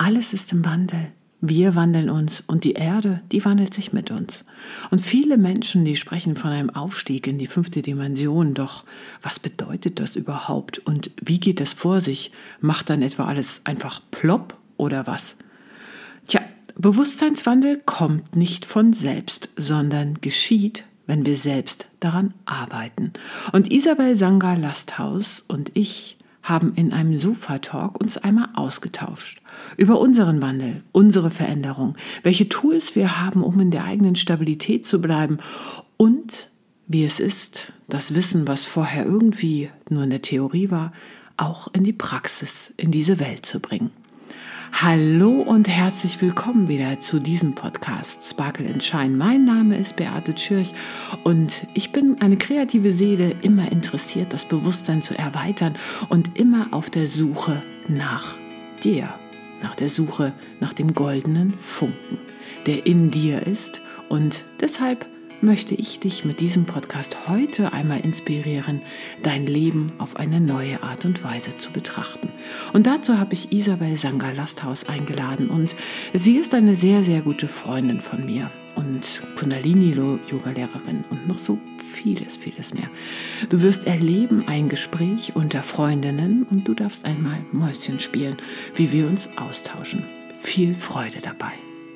Alles ist im Wandel. Wir wandeln uns und die Erde, die wandelt sich mit uns. Und viele Menschen, die sprechen von einem Aufstieg in die 5. Dimension. Doch was bedeutet das überhaupt und wie geht es vor sich? Macht dann etwa alles einfach plopp oder was? Tja, Bewusstseinswandel kommt nicht von selbst, sondern geschieht, wenn wir selbst daran arbeiten. Und Isabel Sanger-Lasthaus und ich haben in einem Sofa-Talk uns einmal ausgetauscht über unseren Wandel, unsere Veränderung, welche Tools wir haben, um in der eigenen Stabilität zu bleiben und wie es ist, das Wissen, was vorher irgendwie nur in der Theorie war, auch in die Praxis, in diese Welt zu bringen. Hallo und herzlich willkommen wieder zu diesem Podcast Sparkle and Shine. Mein Name ist Beate Tschirch und ich bin eine kreative Seele, immer interessiert, das Bewusstsein zu erweitern und immer auf der Suche nach dir, nach der Suche nach dem goldenen Funken, der in dir ist, und deshalb möchte ich dich mit diesem Podcast heute einmal inspirieren, dein Leben auf eine neue Art und Weise zu betrachten. Und dazu habe ich Isabel Sanger-Lasthaus eingeladen und sie ist eine sehr, sehr gute Freundin von mir und Kundalini-Yoga-Lehrerin und noch so vieles, vieles mehr. Du wirst erleben ein Gespräch unter Freundinnen und du darfst einmal Mäuschen spielen, wie wir uns austauschen. Viel Freude dabei.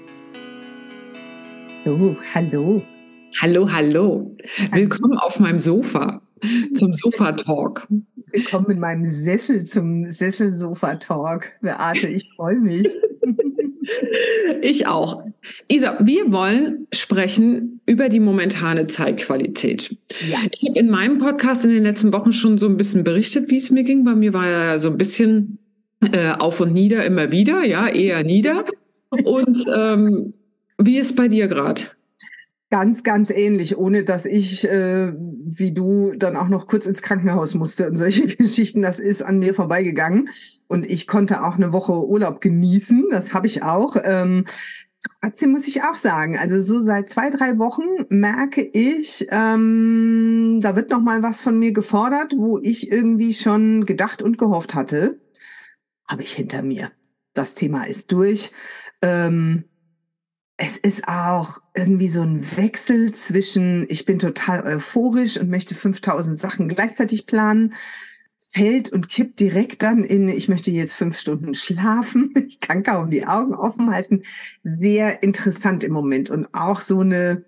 Oh, hallo. Hallo, hallo. Willkommen auf meinem Sofa zum Sofa-Talk. Willkommen in meinem Sessel zum Sessel-Sofa-Talk. Beate, ich freue mich. Ich auch. Isa, wir wollen sprechen über die momentane Zeitqualität. Ja. Ich habe in meinem Podcast in den letzten Wochen schon so ein bisschen berichtet, wie es mir ging. Bei mir war ja so ein bisschen auf und nieder, immer wieder, ja, eher nieder. Und wie ist es bei dir gerade? Ganz, ganz ähnlich, ohne dass ich, wie du, dann auch noch kurz ins Krankenhaus musste und solche Geschichten. Das ist an mir vorbeigegangen. Und ich konnte auch eine Woche Urlaub genießen. Das habe ich auch. Trotzdem muss ich auch sagen, also so seit 2-3 Wochen merke ich, da wird noch mal was von mir gefordert, wo ich irgendwie schon gedacht und gehofft hatte, habe ich hinter mir. Das Thema ist durch. Es ist auch irgendwie so ein Wechsel zwischen, ich bin total euphorisch und möchte 5000 Sachen gleichzeitig planen, fällt und kippt direkt dann in, ich möchte jetzt 5 Stunden schlafen, ich kann kaum die Augen offen halten. Sehr interessant im Moment und auch so eine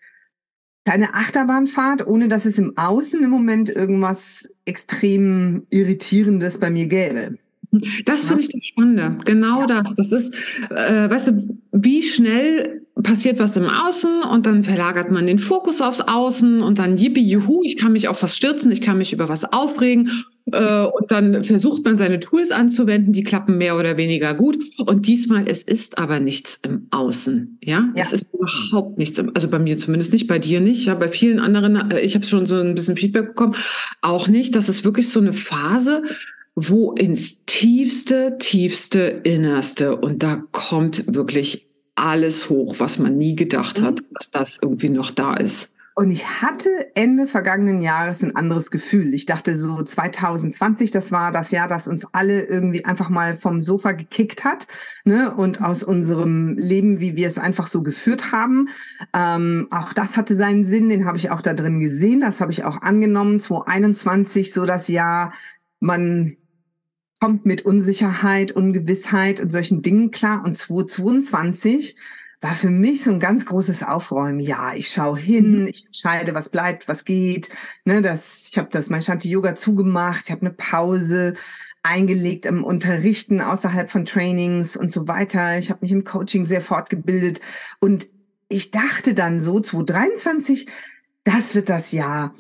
kleine Achterbahnfahrt, ohne dass es im Außen im Moment irgendwas extrem Irritierendes bei mir gäbe. Das finde ich das Spannende. Genau das. Das ist, weißt du, wie schnell passiert was im Außen und dann verlagert man den Fokus aufs Außen und dann yippie, juhu, ich kann mich auf was stürzen, ich kann mich über was aufregen und dann versucht man seine Tools anzuwenden, die klappen mehr oder weniger gut und diesmal, es ist aber nichts im Außen, ja? Es ist überhaupt nichts, also bei mir zumindest nicht, bei dir nicht, ja, bei vielen anderen, ich habe schon so ein bisschen Feedback bekommen, auch nicht, das ist wirklich so eine Phase, wo ins tiefste, Innerste und da kommt wirklich alles hoch, was man nie gedacht hat, dass das irgendwie noch da ist. Und ich hatte Ende vergangenen Jahres ein anderes Gefühl. Ich dachte so 2020, das war das Jahr, das uns alle irgendwie einfach mal vom Sofa gekickt hat, ne? Und aus unserem Leben, wie wir es einfach so geführt haben. Auch das hatte seinen Sinn, den habe ich auch da drin gesehen, das habe ich auch angenommen. 2021, so das Jahr, man kommt mit Unsicherheit, Ungewissheit und solchen Dingen klar. Und 2022 war für mich so ein ganz großes Aufräumen. Ja, ich schaue hin, ich entscheide, was bleibt, was geht. Ne, ich habe das Shanti Yoga zugemacht, ich habe eine Pause eingelegt im Unterrichten außerhalb von Trainings und so weiter. Ich habe mich im Coaching sehr fortgebildet. Und ich dachte dann so, 2023, das wird das Jahr,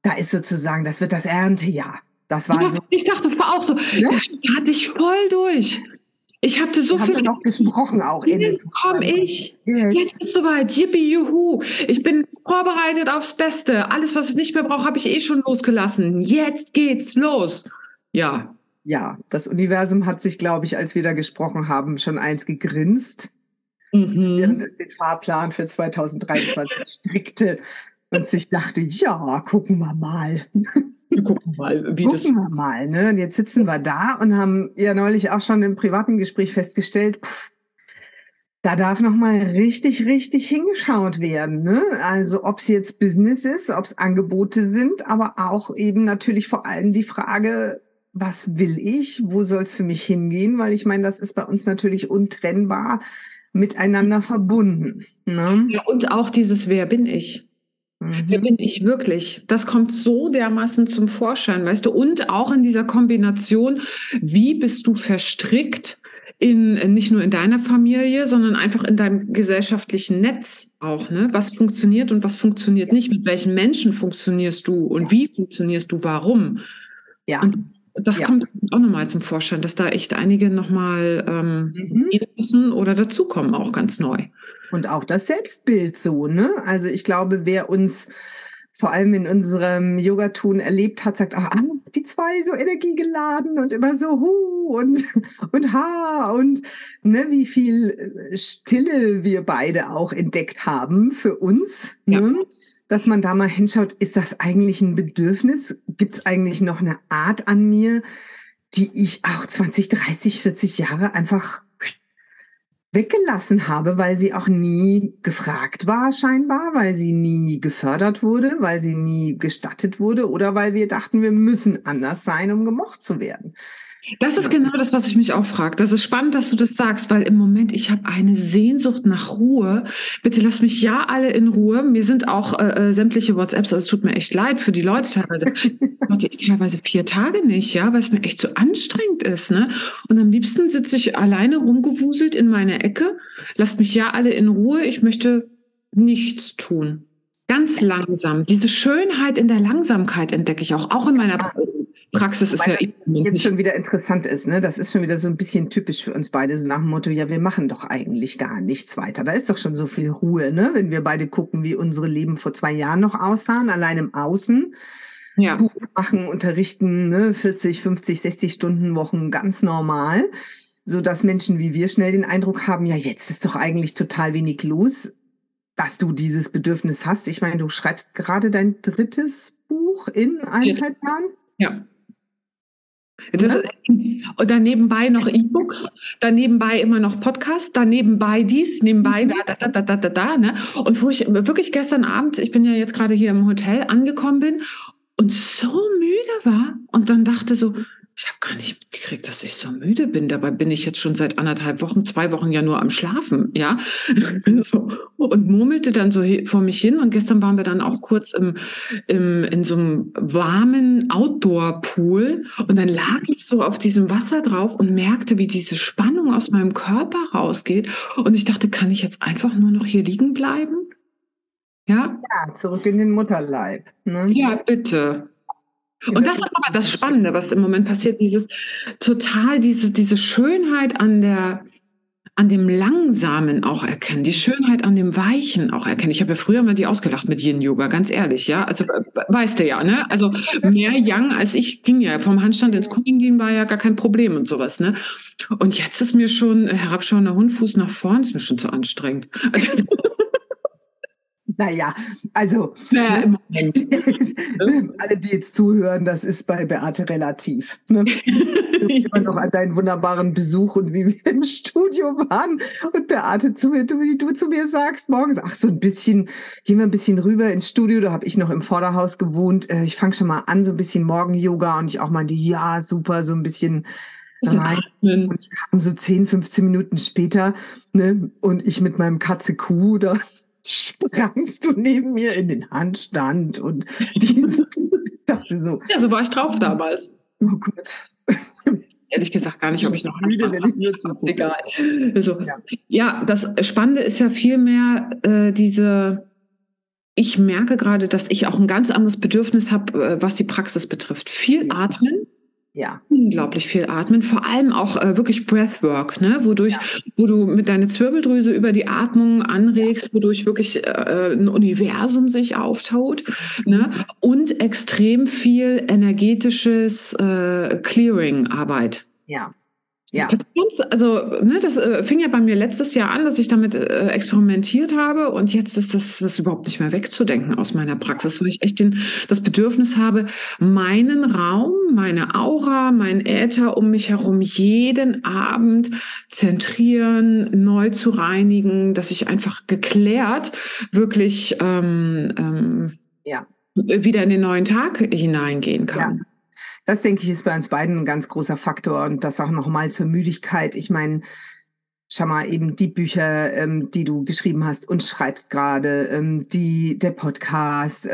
das wird das Erntejahr. Das war so. Ich dachte auch so, ja? Da hatte ich voll durch. Ich hatte so viel noch gesprochen auch. Jetzt komme ich. Jetzt ist soweit. Yippie, juhu. Ich bin vorbereitet aufs Beste. Alles, was ich nicht mehr brauche, habe ich eh schon losgelassen. Jetzt geht's los. Ja. Ja, das Universum hat sich, glaube ich, als wir da gesprochen haben, schon eins gegrinst, während es den Fahrplan für 2023 strickte. Und ich dachte, ja, gucken wir mal. Wir gucken mal, wie das. Gucken wir mal, ne? Und jetzt sitzen wir da und haben ja neulich auch schon im privaten Gespräch festgestellt, da darf noch mal richtig, richtig hingeschaut werden, ne? Also ob es jetzt Business ist, ob es Angebote sind, aber auch eben natürlich vor allem die Frage, was will ich? Wo soll es für mich hingehen? Weil ich meine, das ist bei uns natürlich untrennbar miteinander verbunden, ne? Ja, und auch dieses Wer bin ich? Wer bin ich wirklich? Das kommt so dermaßen zum Vorschein, weißt du? Und auch in dieser Kombination, wie bist du verstrickt nicht nur in deiner Familie, sondern einfach in deinem gesellschaftlichen Netz auch, ne? Was funktioniert und was funktioniert nicht? Mit welchen Menschen funktionierst du und wie funktionierst du? Warum? Ja. Und das kommt auch nochmal zum Vorschein, dass da echt einige nochmal gehen müssen oder dazukommen, auch ganz neu. Und auch das Selbstbild so, ne? Also ich glaube, wer uns vor allem in unserem Yoga-Tun erlebt hat, sagt, die zwei so energiegeladen und immer so und ha und ne, wie viel Stille wir beide auch entdeckt haben für uns, ne? Dass man da mal hinschaut, ist das eigentlich ein Bedürfnis? Gibt es eigentlich noch eine Art an mir, die ich auch 20, 30, 40 Jahre einfach weggelassen habe, weil sie auch nie gefragt war scheinbar, weil sie nie gefördert wurde, weil sie nie gestattet wurde oder weil wir dachten, wir müssen anders sein, um gemocht zu werden. Das ist genau das, was ich mich auch frage. Das ist spannend, dass du das sagst, weil im Moment, ich habe eine Sehnsucht nach Ruhe. Bitte lasst mich ja alle in Ruhe. Mir sind auch sämtliche WhatsApps, also es tut mir echt leid für die Leute teilweise. Hatte ich teilweise 4 Tage nicht, ja, weil es mir echt so anstrengend ist, ne? Und am liebsten sitze ich alleine rumgewuselt in meiner Ecke. Lasst mich ja alle in Ruhe. Ich möchte nichts tun. Ganz langsam. Diese Schönheit in der Langsamkeit entdecke ich auch in meiner Praxis ist ja jetzt schon wieder interessant ist, ne? Das ist schon wieder so ein bisschen typisch für uns beide, so nach dem Motto, ja, wir machen doch eigentlich gar nichts weiter. Da ist doch schon so viel Ruhe, ne? Wenn wir beide gucken, wie unsere Leben vor 2 Jahren noch aussahen, allein im Außen. Ja. Machen, unterrichten, ne? 40, 50, 60 Stunden Wochen, ganz normal. So dass Menschen wie wir schnell den Eindruck haben, ja, jetzt ist doch eigentlich total wenig los, dass du dieses Bedürfnis hast. Ich meine, du schreibst gerade dein 3. Buch in 1,5 Jahren. Ja. Und dann nebenbei noch E-Books, dann nebenbei immer noch Podcasts, dann nebenbei dies, nebenbei da, ne? Und wo ich wirklich gestern Abend, ich bin ja jetzt gerade hier im Hotel angekommen bin und so müde war und dann dachte so, ich habe gar nicht mitgekriegt, dass ich so müde bin. Dabei bin ich jetzt schon seit 1,5 Wochen, 2 Wochen ja nur am Schlafen, ja. So. Und murmelte dann so vor mich hin. Und gestern waren wir dann auch kurz in so einem warmen Outdoor-Pool. Und dann lag ich so auf diesem Wasser drauf und merkte, wie diese Spannung aus meinem Körper rausgeht. Und ich dachte, kann ich jetzt einfach nur noch hier liegen bleiben? Ja? Ja, zurück in den Mutterleib. Ne? Ja, bitte. Und das ist aber das Spannende, was im Moment passiert, diese Schönheit an dem Langsamen auch erkennen, die Schönheit an dem Weichen auch erkennen. Ich habe ja früher mal die ausgelacht mit Yin-Yoga, ganz ehrlich, ja, also weißt du ja, ne, also mehr Yang als ich ging ja, vom Handstand ins Kundin war ja gar kein Problem und sowas, ne, und jetzt ist mir schon herabschauender Hundfuß nach vorn, ist mir schon zu anstrengend. Also, naja, also im Moment. Alle, die jetzt zuhören, das ist bei Beate relativ. Ne? Immer noch an deinen wunderbaren Besuch und wie wir im Studio waren und Beate, wie du zu mir sagst morgens, ach so ein bisschen, gehen wir ein bisschen rüber ins Studio, da habe ich noch im Vorderhaus gewohnt, ich fange schon mal an, so ein bisschen Morgen-Yoga und ich auch meinte, ja, super, so ein bisschen rein. Und ich kam so 10, 15 Minuten später, ne, und ich mit meinem Katze-Kuh da sprangst du neben mir in den Handstand und dachte so. Ja, so war ich drauf damals. Oh Gott. Ehrlich gesagt gar nicht, ob ich noch müde bin. Egal. Also, ja, das Spannende ist ja vielmehr ich merke gerade, dass ich auch ein ganz anderes Bedürfnis habe, was die Praxis betrifft. Viel atmen. Ja. Unglaublich viel atmen, vor allem auch wirklich Breathwork, ne? Wo du mit deiner Zirbeldrüse über die Atmung anregst, wodurch wirklich ein Universum sich auftaut, ne? Und extrem viel energetisches Clearing-Arbeit. Ja. Ja. Das fing ja bei mir letztes Jahr an, dass ich damit experimentiert habe und jetzt ist das überhaupt nicht mehr wegzudenken aus meiner Praxis, weil ich echt das Bedürfnis habe, meinen Raum, meine Aura, mein Äther um mich herum jeden Abend zentrieren, neu zu reinigen, dass ich einfach geklärt wirklich wieder in den neuen Tag hineingehen kann. Ja. Das, denke ich, ist bei uns beiden ein ganz großer Faktor und das auch nochmal zur Müdigkeit. Ich meine, schau mal, eben die Bücher, die du geschrieben hast und schreibst gerade, der Podcast,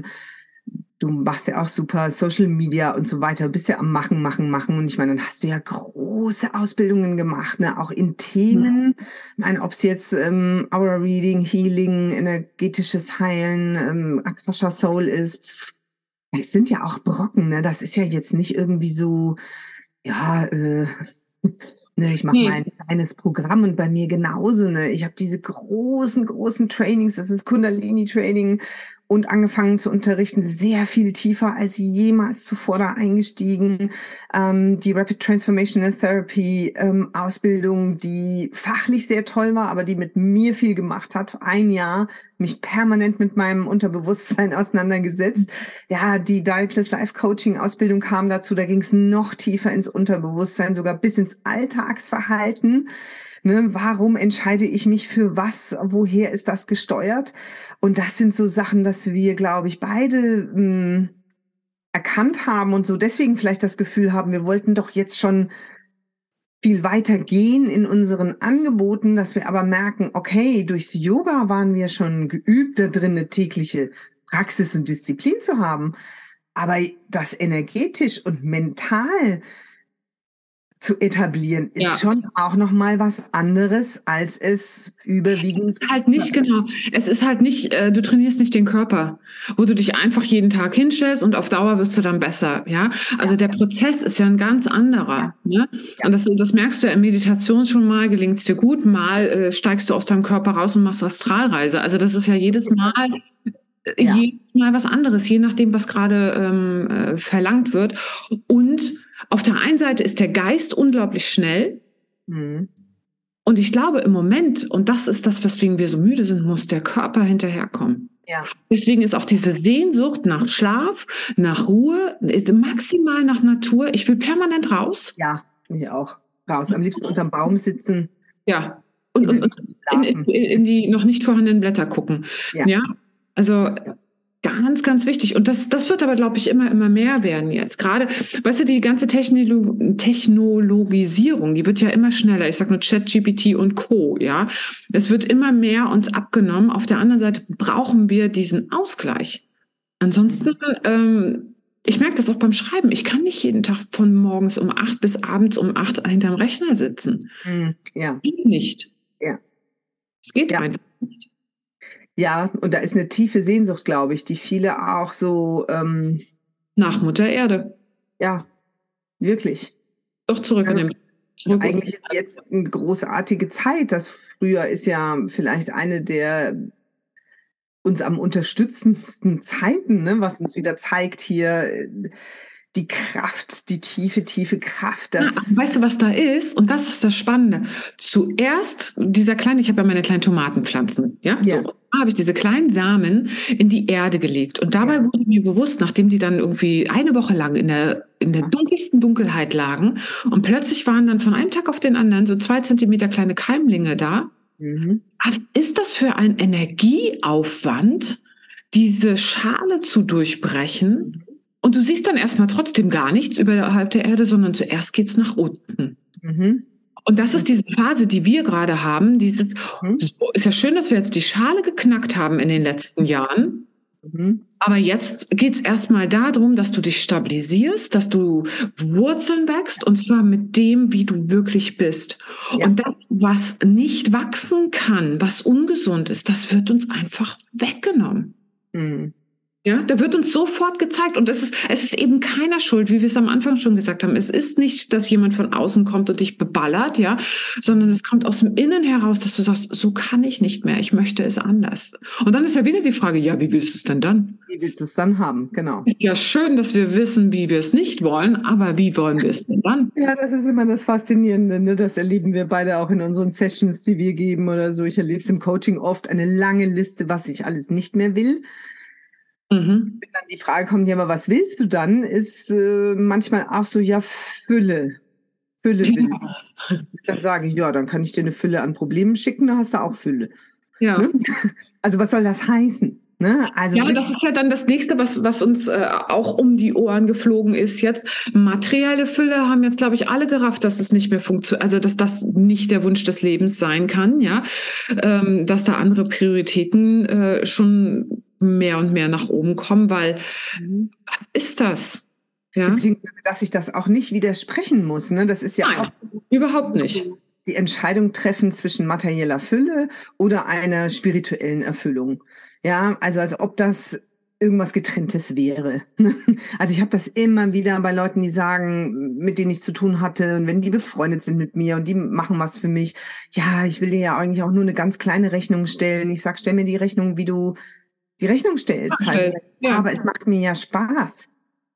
du machst ja auch super Social Media und so weiter, bist ja am Machen. Und ich meine, dann hast du ja große Ausbildungen gemacht, ne? Auch in Themen. Ich meine, ob es jetzt Aura Reading, Healing, energetisches Heilen, Akasha Soul ist. Es sind ja auch Brocken, ne? Das ist ja jetzt nicht irgendwie so, ja, ne, ich mache mein kleines Programm und bei mir genauso, ne? Ich habe diese großen Trainings, das ist Kundalini-Training und angefangen zu unterrichten, sehr viel tiefer als jemals zuvor da eingestiegen. Die Rapid Transformational Therapy Ausbildung, die fachlich sehr toll war, aber die mit mir viel gemacht hat. 1 Jahr mich permanent mit meinem Unterbewusstsein auseinandergesetzt. Ja, die Diatless Life Coaching Ausbildung kam dazu, da ging es noch tiefer ins Unterbewusstsein, sogar bis ins Alltagsverhalten. Ne, warum entscheide ich mich für was? Woher ist das gesteuert? Und das sind so Sachen, dass wir, glaube ich, beide erkannt haben und so deswegen vielleicht das Gefühl haben, wir wollten doch jetzt schon viel weiter gehen in unseren Angeboten, dass wir aber merken, okay, durchs Yoga waren wir schon geübt da drin, eine tägliche Praxis und Disziplin zu haben. Aber das energetisch und mental zu etablieren, ist schon auch noch mal was anderes, als es überwiegend... Es ist halt nicht, genau. Es ist halt nicht, du trainierst nicht den Körper, wo du dich einfach jeden Tag hinstellst und auf Dauer wirst du dann besser, ja. Also der Prozess ist ja ein ganz anderer, ne? Und das merkst du ja in Meditation schon mal, gelingt es dir gut, mal steigst du aus deinem Körper raus und machst Astralreise. Also das ist ja jedes Mal was anderes, je nachdem, was gerade verlangt wird. Und auf der einen Seite ist der Geist unglaublich schnell. Mhm. Und ich glaube im Moment, und das ist das, weswegen wir so müde sind, muss der Körper hinterherkommen. Ja. Deswegen ist auch diese Sehnsucht nach Schlaf, nach Ruhe, maximal nach Natur. Ich will permanent raus. Ja, ich auch. Raus. Am liebsten unterm Baum sitzen. Ja. Und in die noch nicht vorhandenen Blätter gucken. Ja. Also ganz, ganz wichtig. Und das wird aber, glaube ich, immer mehr werden jetzt. Gerade, weißt du, die ganze Technologisierung, die wird ja immer schneller. Ich sage nur ChatGPT und Co., ja. Es wird immer mehr uns abgenommen. Auf der anderen Seite brauchen wir diesen Ausgleich. Ansonsten, ich merke das auch beim Schreiben. Ich kann nicht jeden Tag von morgens um 8 bis abends um 8 hinterm Rechner sitzen. Ja. Nicht. Ja. Es geht einfach nicht. Ja, und da ist eine tiefe Sehnsucht, glaube ich, die viele auch so... nach Mutter Erde. Ja, wirklich. Doch zurück in den... Eigentlich ist jetzt eine großartige Zeit. Das früher ist ja vielleicht eine der uns am unterstützendsten Zeiten, ne, was uns wieder zeigt hier... Die Kraft, die tiefe Kraft. Weißt du, was da ist? Und das ist das Spannende. Zuerst ich habe ja meine kleinen Tomatenpflanzen, ja? So, habe ich diese kleinen Samen in die Erde gelegt. Und dabei wurde mir bewusst, nachdem die dann irgendwie 1 Woche lang in der dunkelsten Dunkelheit lagen und plötzlich waren dann von einem Tag auf den anderen so 2 Zentimeter kleine Keimlinge da. Was ist das für ein Energieaufwand, diese Schale zu durchbrechen? Und du siehst dann erstmal trotzdem gar nichts überhalb der Erde, sondern zuerst geht's nach unten. Und das ist diese Phase, die wir gerade haben. Ist ja schön, dass wir jetzt die Schale geknackt haben in den letzten Jahren. Aber jetzt geht's erstmal darum, dass du dich stabilisierst, dass du Wurzeln wächst, und zwar mit dem, wie du wirklich bist. Ja. Und das, was nicht wachsen kann, was ungesund ist, das wird uns einfach weggenommen. Ja, da wird uns sofort gezeigt und es ist eben keiner schuld, wie wir es am Anfang schon gesagt haben. Es ist nicht, dass jemand von außen kommt und dich beballert, ja, sondern es kommt aus dem Innen heraus, dass du sagst, so kann ich nicht mehr, ich möchte es anders. Und dann ist ja wieder die Frage, ja, wie willst du es denn dann? Wie willst du es dann haben? Genau. Ist ja schön, dass wir wissen, wie wir es nicht wollen, aber wie wollen wir es denn dann? Ja, das ist immer das Faszinierende, ne? Das erleben wir beide auch in unseren Sessions, die wir geben oder so. Ich erlebe es im Coaching oft, eine lange Liste, was ich alles nicht mehr will. Wenn dann die Frage kommt, ja, aber was willst du dann, ist manchmal auch so, ja, Fülle. Fülle will ich. Dann sage ich, ja, dann kann ich dir eine Fülle an Problemen schicken, da hast du auch Fülle. Ja. Ne? Also was soll das heißen? Ne? Also ja, das ist ja dann das Nächste, was uns auch um die Ohren geflogen ist jetzt. Materielle Fülle haben jetzt, glaube ich, alle gerafft, dass es nicht mehr funktioniert, also dass das nicht der Wunsch des Lebens sein kann, ja, dass da andere Prioritäten schon mehr und mehr nach oben kommen, weil was ist das? Ja? Beziehungsweise, dass ich das auch nicht widersprechen muss. Ne? Das ist ja Nein, auch überhaupt nicht. Die Entscheidung treffen zwischen materieller Fülle oder einer spirituellen Erfüllung. Ja, also als ob das irgendwas Getrenntes wäre. Also ich habe das immer wieder bei Leuten, die sagen, mit denen ich zu tun hatte, und wenn die befreundet sind mit mir und die machen was für mich, ja, ich will dir ja eigentlich auch nur eine ganz kleine Rechnung stellen. Ich sag, stell mir die Rechnung, wie du die Rechnung stellst. Halt. Ja. Aber es macht mir ja Spaß.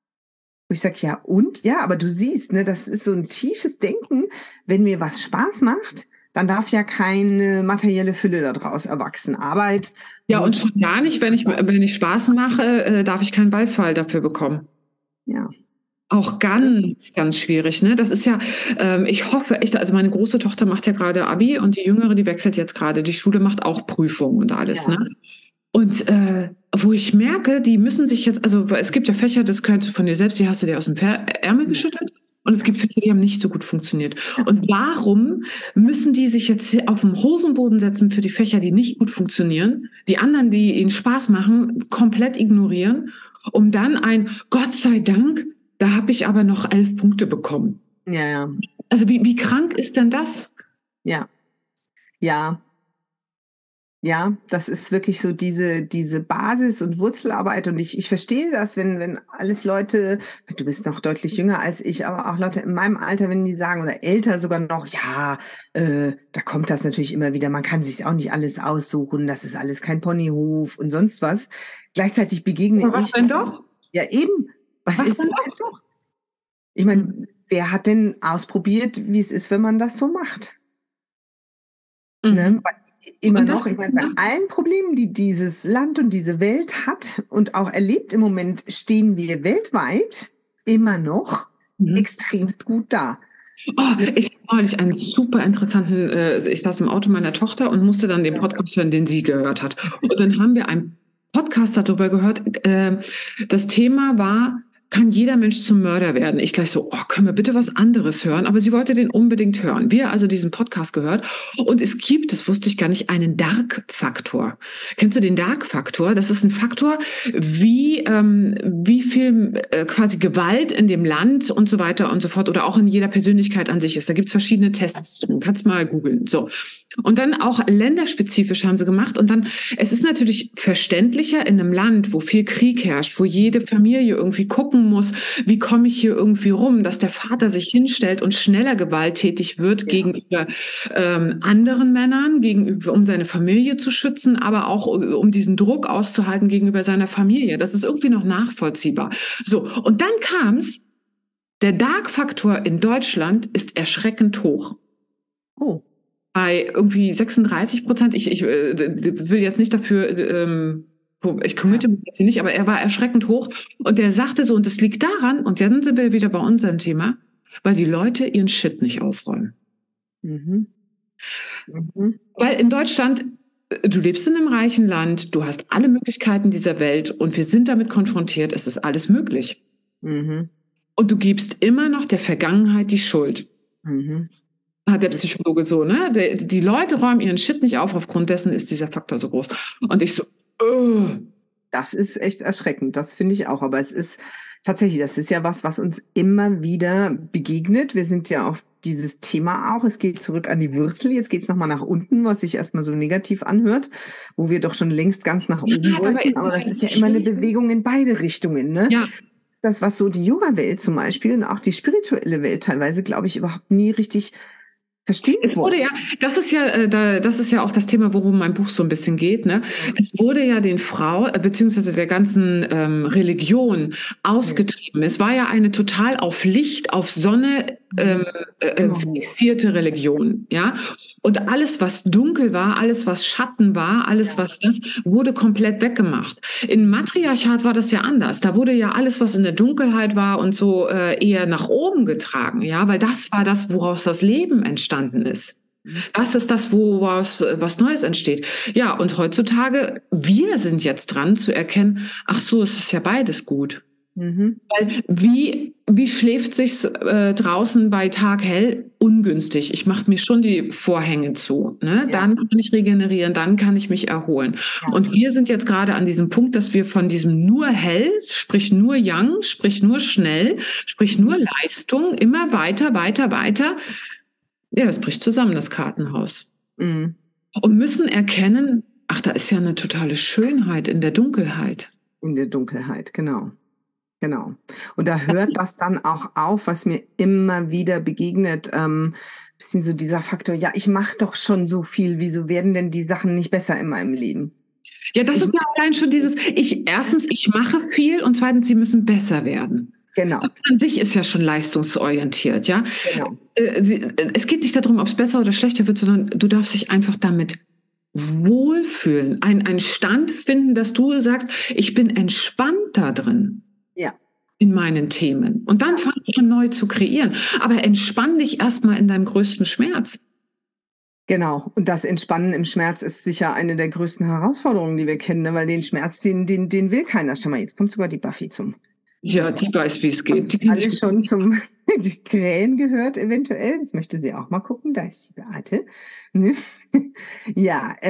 Wo ich sage, ja und? Ja, aber du siehst, ne, das ist so ein tiefes Denken. Wenn mir was Spaß macht, dann darf ja keine materielle Fülle daraus erwachsen. Arbeit. Ja, und schon gar nicht, wenn ich Spaß mache, darf ich keinen Beifall dafür bekommen. Ja. Auch ganz, ganz schwierig, ne? Das ist ja, ich hoffe echt, also meine große Tochter macht ja gerade Abi und die Jüngere, die wechselt jetzt gerade. Die Schule macht auch Prüfungen und alles, Ja. ne? Und wo ich merke, die müssen sich jetzt, also es gibt ja Fächer, das gehörst du von dir selbst, die hast du dir aus dem Ärmel geschüttelt. Und es gibt Fächer, die haben nicht so gut funktioniert. Und warum müssen die sich jetzt auf den Hosenboden setzen für die Fächer, die nicht gut funktionieren, die anderen, die ihnen Spaß machen, komplett ignorieren, um dann Gott sei Dank, da habe ich aber noch 11 Punkte bekommen. Ja, ja. Also wie krank ist denn das? Ja. Ja. Ja, das ist wirklich so diese Basis- und Wurzelarbeit. Und ich verstehe das, wenn alles Leute, du bist noch deutlich jünger als ich, aber auch Leute in meinem Alter, wenn die sagen, oder älter sogar noch, ja, da kommt das natürlich immer wieder, man kann sich auch nicht alles aussuchen, das ist alles kein Ponyhof und sonst was. Gleichzeitig begegne Und was denn doch? Ja, eben. Was ist denn doch? Ich meine, wer hat denn ausprobiert, wie es ist, wenn man das so macht? Ne? Immer noch, ich meine, bei allen Problemen, die dieses Land und diese Welt hat und auch erlebt im Moment, stehen wir weltweit immer noch extremst gut da. Oh, ich habe neulich einen super interessanten, ich saß im Auto meiner Tochter und musste dann den Podcast hören, den sie gehört hat. Und dann haben wir einen Podcast darüber gehört. Das Thema war, kann jeder Mensch zum Mörder werden? Ich gleich so, können wir bitte was anderes hören? Aber sie wollte den unbedingt hören. Wir also diesen Podcast gehört. Und es gibt, das wusste ich gar nicht, einen Dark-Faktor. Kennst du den Dark-Faktor? Das ist ein Faktor, wie viel quasi Gewalt in dem Land und so weiter und so fort oder auch in jeder Persönlichkeit an sich ist. Da gibt es verschiedene Tests. Du kannst mal googeln. So. Und dann auch länderspezifisch haben sie gemacht. Und dann, es ist natürlich verständlicher in einem Land, wo viel Krieg herrscht, wo jede Familie irgendwie gucken muss, wie komme ich hier irgendwie rum, dass der Vater sich hinstellt und schneller gewalttätig wird gegenüber anderen Männern, um seine Familie zu schützen, aber auch um diesen Druck auszuhalten gegenüber seiner Familie. Das ist irgendwie noch nachvollziehbar. So, und dann kam's, der Dark-Faktor in Deutschland ist erschreckend hoch. Oh. Bei irgendwie 36%. Ich will jetzt nicht dafür, ich committe mich jetzt hier nicht, aber er war erschreckend hoch. Und der sagte so, und das liegt daran, und dann sind wir wieder bei unserem Thema, weil die Leute ihren Shit nicht aufräumen. Weil in Deutschland, du lebst in einem reichen Land, du hast alle Möglichkeiten dieser Welt und wir sind damit konfrontiert, es ist alles möglich. Und du gibst immer noch der Vergangenheit die Schuld. Hat der Psychologe so, ne? Die Leute räumen ihren Shit nicht auf, aufgrund dessen ist dieser Faktor so groß. Und ich so, Das ist echt erschreckend, das finde ich auch. Aber es ist tatsächlich, das ist ja was uns immer wieder begegnet. Wir sind ja auch dieses Thema auch. Es geht zurück an die Wurzel, jetzt geht es nochmal nach unten, was sich erstmal so negativ anhört, wo wir doch schon längst ganz nach oben wollten. Aber das ist ja immer eine Bewegung in beide Richtungen, ne? Ja. Das, was so die Yoga-Welt zum Beispiel und auch die spirituelle Welt teilweise, glaube ich, überhaupt nie richtig verstehen wollte. Das ist ja auch das Thema, worum mein Buch so ein bisschen geht. Ne? Es wurde ja den Frauen, beziehungsweise der ganzen Religion ausgetrieben. Es war ja eine total auf Licht, auf Sonne fixierte Religion. Ja? Und alles, was dunkel war, alles, was Schatten war, alles, was das, wurde komplett weggemacht. In Matriarchat war das ja anders. Da wurde ja alles, was in der Dunkelheit war und so eher nach oben getragen. Ja? Weil das war das, woraus das Leben entstanden ist. Das ist das, woraus was Neues entsteht. Ja, und heutzutage, wir sind jetzt dran zu erkennen, ach so, es ist ja beides gut. Weil wie schläft sich's draußen bei Tag hell? Ungünstig. Ich mache mir schon die Vorhänge zu. Ne? Dann kann ich regenerieren, dann kann ich mich erholen. Ja. Und wir sind jetzt gerade an diesem Punkt, dass wir von diesem nur hell, sprich nur Yang, sprich nur schnell, sprich nur Leistung, immer weiter. Ja, das bricht zusammen, das Kartenhaus. Und müssen erkennen, ach, da ist ja eine totale Schönheit in der Dunkelheit. In der Dunkelheit, genau. Genau. Und da hört das dann auch auf, was mir immer wieder begegnet, bisschen so dieser Faktor, ja, ich mache doch schon so viel, wieso werden denn die Sachen nicht besser in meinem Leben? Ja, das ist ja allein schon dieses, erstens, ich mache viel und zweitens, sie müssen besser werden. Genau. Das an sich ist ja schon leistungsorientiert, ja. Genau. Es geht nicht darum, ob es besser oder schlechter wird, sondern du darfst dich einfach damit wohlfühlen. Einen Stand finden, dass du sagst, ich bin entspannt da drin. Ja. In meinen Themen. Und dann fang ich an, neu zu kreieren. Aber entspann dich erstmal in deinem größten Schmerz. Genau. Und das Entspannen im Schmerz ist sicher eine der größten Herausforderungen, die wir kennen, ne? Weil den Schmerz, den will keiner. Schau mal, jetzt kommt sogar die Buffy zum. Ja, die weiß, wie es geht. Die alle schon zum Krähen gehört, eventuell. Jetzt möchte sie auch mal gucken. Da ist die Beate. Ja,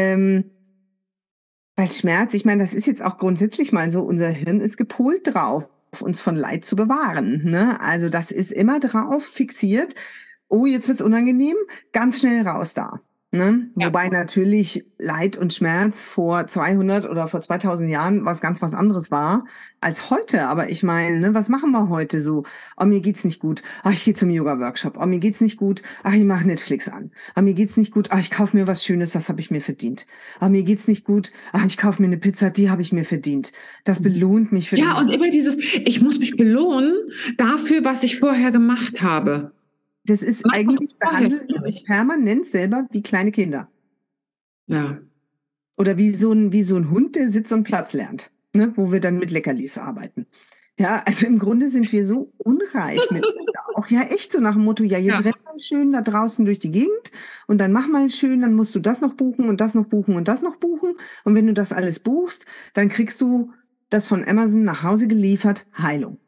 weil Schmerz, ich meine, das ist jetzt auch grundsätzlich mal so, unser Hirn ist gepolt drauf, uns von Leid zu bewahren. Ne? Also das ist immer drauf fixiert. Oh, jetzt wird's unangenehm, ganz schnell raus da. Ne? Ja. Wobei natürlich Leid und Schmerz vor 200 oder vor 2000 Jahren was anderes war als heute. Aber ich meine, ne, was machen wir heute so? Oh, mir geht's nicht gut. Ach, ich gehe zum Yoga-Workshop. Oh, mir geht's nicht gut. Ach, ich mache Netflix an. Oh, mir geht's nicht gut. Ach, ich kaufe mir was Schönes, das habe ich mir verdient. Oh, mir geht's nicht gut. Ach, ich kaufe mir eine Pizza, die habe ich mir verdient. Das belohnt mich für und immer dieses, ich muss mich belohnen dafür, was ich vorher gemacht habe. Das ist eigentlich, behandelt mich permanent selber wie kleine Kinder. Ja. Oder wie so ein Hund, der Sitz und Platz lernt, ne? Wo wir dann mit Leckerlis arbeiten. Ja, also im Grunde sind wir so unreif miteinander. Auch ja echt so nach dem Motto, ja, jetzt renn mal schön da draußen durch die Gegend und dann mach mal schön, dann musst du das noch buchen und das noch buchen und das noch buchen. Und wenn du das alles buchst, dann kriegst du das von Amazon nach Hause geliefert, Heilung.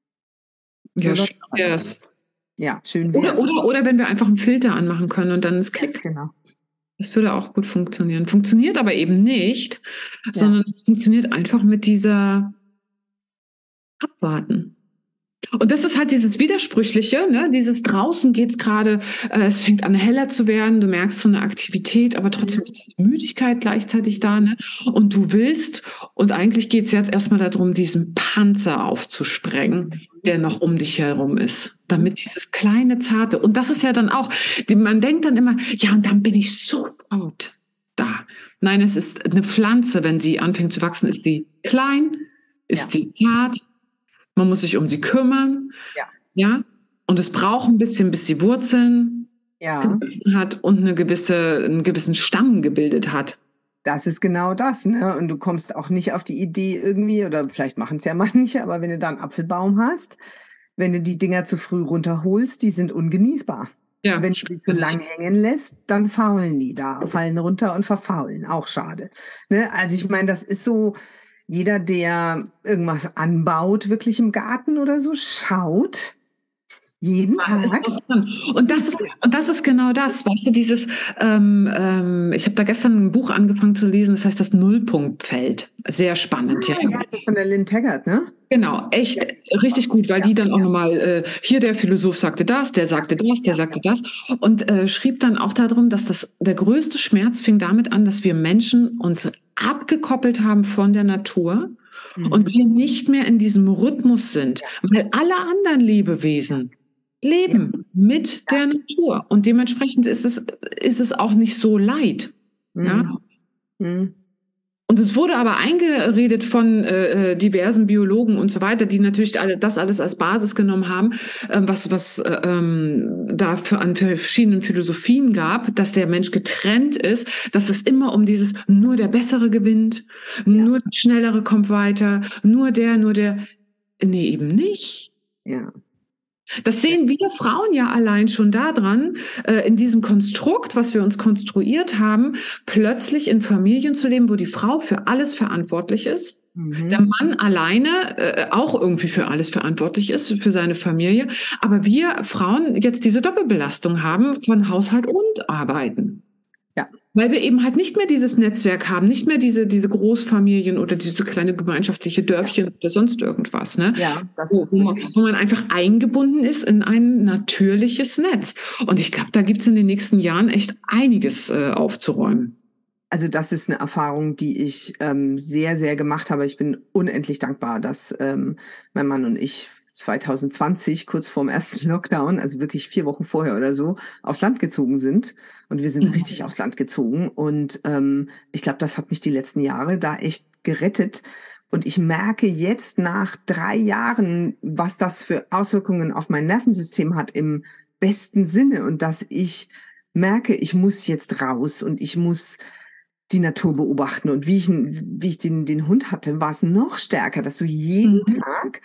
Ja, so yes. Ja, schön. Oder wenn wir einfach einen Filter anmachen können und dann ist Klick. Ja, genau. Das würde auch gut funktionieren. Funktioniert aber eben nicht, sondern es funktioniert einfach mit dieser Abwarten. Und das ist halt dieses Widersprüchliche, ne? Dieses draußen geht's gerade, es fängt an heller zu werden, du merkst so eine Aktivität, aber trotzdem ist die Müdigkeit gleichzeitig da, ne? Und du willst, und eigentlich geht's jetzt erstmal darum, diesen Panzer aufzusprengen, der noch um dich herum ist, damit dieses kleine, zarte, und das ist ja dann auch, man denkt dann immer, ja, und dann bin ich sofort da. Nein, es ist eine Pflanze, wenn sie anfängt zu wachsen, ist sie klein, ist sie zart, man muss sich um sie kümmern, ja, und es braucht ein bisschen, bis sie Wurzeln hat und einen gewissen Stamm gebildet hat. Das ist genau das, ne? Und du kommst auch nicht auf die Idee irgendwie, oder vielleicht machen es ja manche, aber wenn du da einen Apfelbaum hast, wenn du die Dinger zu früh runterholst, die sind ungenießbar. Ja, wenn du sie zu lang hängen lässt, dann faulen die da, fallen runter und verfaulen. Auch schade. Ne? Also ich meine, das ist so, jeder, der irgendwas anbaut, wirklich im Garten oder so, schaut, Jeden Tag. Und das ist genau das, weißt du, dieses, ich habe da gestern ein Buch angefangen zu lesen, das heißt das Nullpunktfeld. Sehr spannend, ja. Ja, das ist von der Lynn Taggart, ne? Genau, echt richtig gut, weil die dann auch nochmal, hier der Philosoph sagte das, der sagte das, der sagte das und schrieb dann auch darum, dass der größte Schmerz fing damit an, dass wir Menschen uns abgekoppelt haben von der Natur und wir nicht mehr in diesem Rhythmus sind, weil alle anderen Lebewesen leben mit der Natur und dementsprechend ist es auch nicht so leid. Ja? Und es wurde aber eingeredet von diversen Biologen und so weiter, die natürlich das alles als Basis genommen haben, was da an verschiedenen Philosophien gab, dass der Mensch getrennt ist, dass es immer um dieses nur der Bessere gewinnt, nur der Schnellere kommt weiter, nur der, nee, eben nicht. Ja. Das sehen wir Frauen ja allein schon daran, in diesem Konstrukt, was wir uns konstruiert haben, plötzlich in Familien zu leben, wo die Frau für alles verantwortlich ist, der Mann alleine auch irgendwie für alles verantwortlich ist, für seine Familie, aber wir Frauen jetzt diese Doppelbelastung haben von Haushalt und Arbeiten. Ja. Weil wir eben halt nicht mehr dieses Netzwerk haben, nicht mehr diese Großfamilien oder diese kleine gemeinschaftliche Dörfchen oder sonst irgendwas, ne? Ja, das ist wo man einfach eingebunden ist in ein natürliches Netz. Und ich glaube, da gibt es in den nächsten Jahren echt einiges aufzuräumen. Also das ist eine Erfahrung, die ich sehr, sehr gemacht habe. Ich bin unendlich dankbar, dass mein Mann und ich 2020, kurz vorm ersten Lockdown, also wirklich 4 Wochen vorher oder so, aufs Land gezogen sind. Und wir sind richtig aufs Land gezogen. Und ich glaube, das hat mich die letzten Jahre da echt gerettet. Und ich merke jetzt nach 3 Jahren, was das für Auswirkungen auf mein Nervensystem hat im besten Sinne. Und dass ich merke, ich muss jetzt raus und ich muss die Natur beobachten. Und wie ich den Hund hatte, war es noch stärker, dass du jeden Tag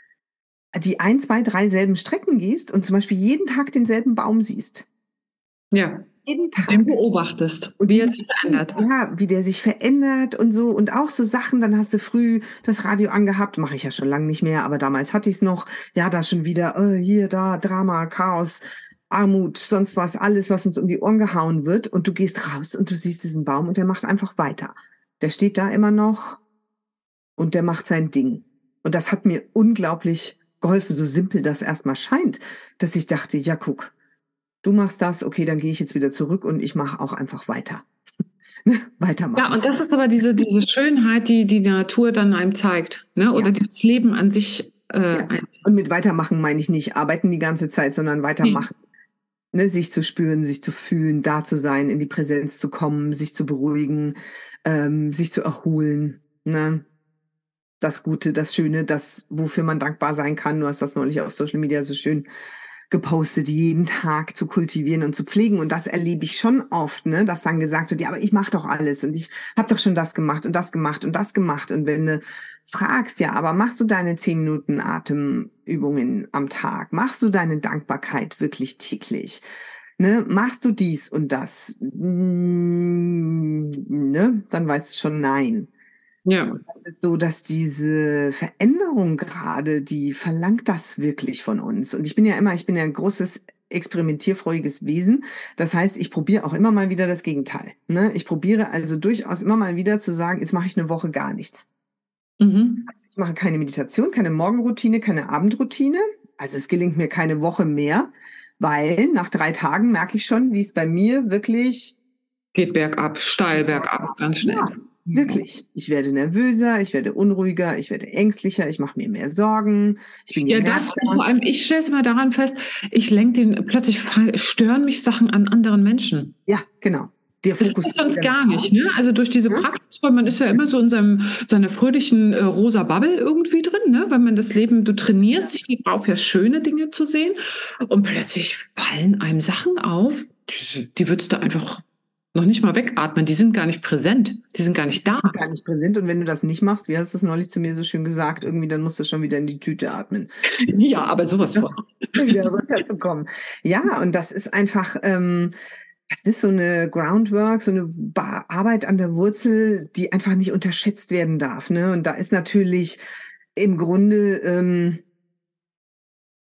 die 1, 2, 3 selben Strecken gehst und zum Beispiel jeden Tag denselben Baum siehst. Ja. Jeden Tag. Den beobachtest, wie er sich verändert. Ja, wie der sich verändert und so. Und auch so Sachen, dann hast du früh das Radio angehabt, mache ich ja schon lange nicht mehr, aber damals hatte ich es noch. Ja, da schon wieder, hier, da, Drama, Chaos, Armut, sonst was, alles, was uns um die Ohren gehauen wird. Und du gehst raus und du siehst diesen Baum und der macht einfach weiter. Der steht da immer noch und der macht sein Ding. Und das hat mir unglaublich geholfen, so simpel das erstmal scheint, dass ich dachte, ja, guck, du machst das, okay, dann gehe ich jetzt wieder zurück und ich mache auch einfach weiter. Weitermachen. Ja, und das ist aber diese Schönheit, die Natur dann einem zeigt, ne? Oder das Leben an sich. Und mit weitermachen meine ich nicht arbeiten die ganze Zeit, sondern weitermachen. Ne, sich zu spüren, sich zu fühlen, da zu sein, in die Präsenz zu kommen, sich zu beruhigen, sich zu erholen. Ne? Das Gute, das Schöne, das, wofür man dankbar sein kann. Du hast das neulich auf Social Media so schön gepostet, jeden Tag zu kultivieren und zu pflegen. Und das erlebe ich schon oft, ne, dass dann gesagt wird, ja, aber ich mache doch alles und ich habe doch schon das gemacht und das gemacht und das gemacht. Und wenn du fragst, ja, aber machst du deine 10 Minuten Atemübungen am Tag? Machst du deine Dankbarkeit wirklich täglich? Ne, machst du dies und das? Ne, dann weißt du schon, nein. Ja. Das ist so, dass diese Veränderung gerade, die verlangt das wirklich von uns. Und ich bin ja ein großes experimentierfreudiges Wesen. Das heißt, ich probiere auch immer mal wieder das Gegenteil. Ne? Ich probiere also durchaus immer mal wieder zu sagen, jetzt mache ich eine Woche gar nichts. Also ich mache keine Meditation, keine Morgenroutine, keine Abendroutine. Also es gelingt mir keine Woche mehr, weil nach 3 Tagen merke ich schon, wie es bei mir wirklich geht bergab, steil bergab, ganz schnell. Ja. Wirklich. Ich werde nervöser, ich werde unruhiger, ich werde ängstlicher, ich mache mir mehr Sorgen. Vor allem, ich stelle es mal daran fest, plötzlich stören mich Sachen an anderen Menschen. Ja, genau. Der Fokus ist sonst gar nicht, ne? Also durch diese Praxis, weil man ist ja immer so in seiner fröhlichen rosa Bubble irgendwie drin, ne? Weil man das Leben, du trainierst dich darauf, ja schöne Dinge zu sehen und plötzlich fallen einem Sachen auf, die würdest du einfach noch nicht mal wegatmen, die sind gar nicht präsent, die sind gar nicht da. Gar nicht präsent und wenn du das nicht machst, wie hast du es neulich zu mir so schön gesagt, irgendwie dann musst du schon wieder in die Tüte atmen. Ja, aber sowas von. Wieder runterzukommen. Ja, und das ist einfach, das ist so eine Groundwork, so eine Arbeit an der Wurzel, die einfach nicht unterschätzt werden darf. Ne? Und da ist natürlich im Grunde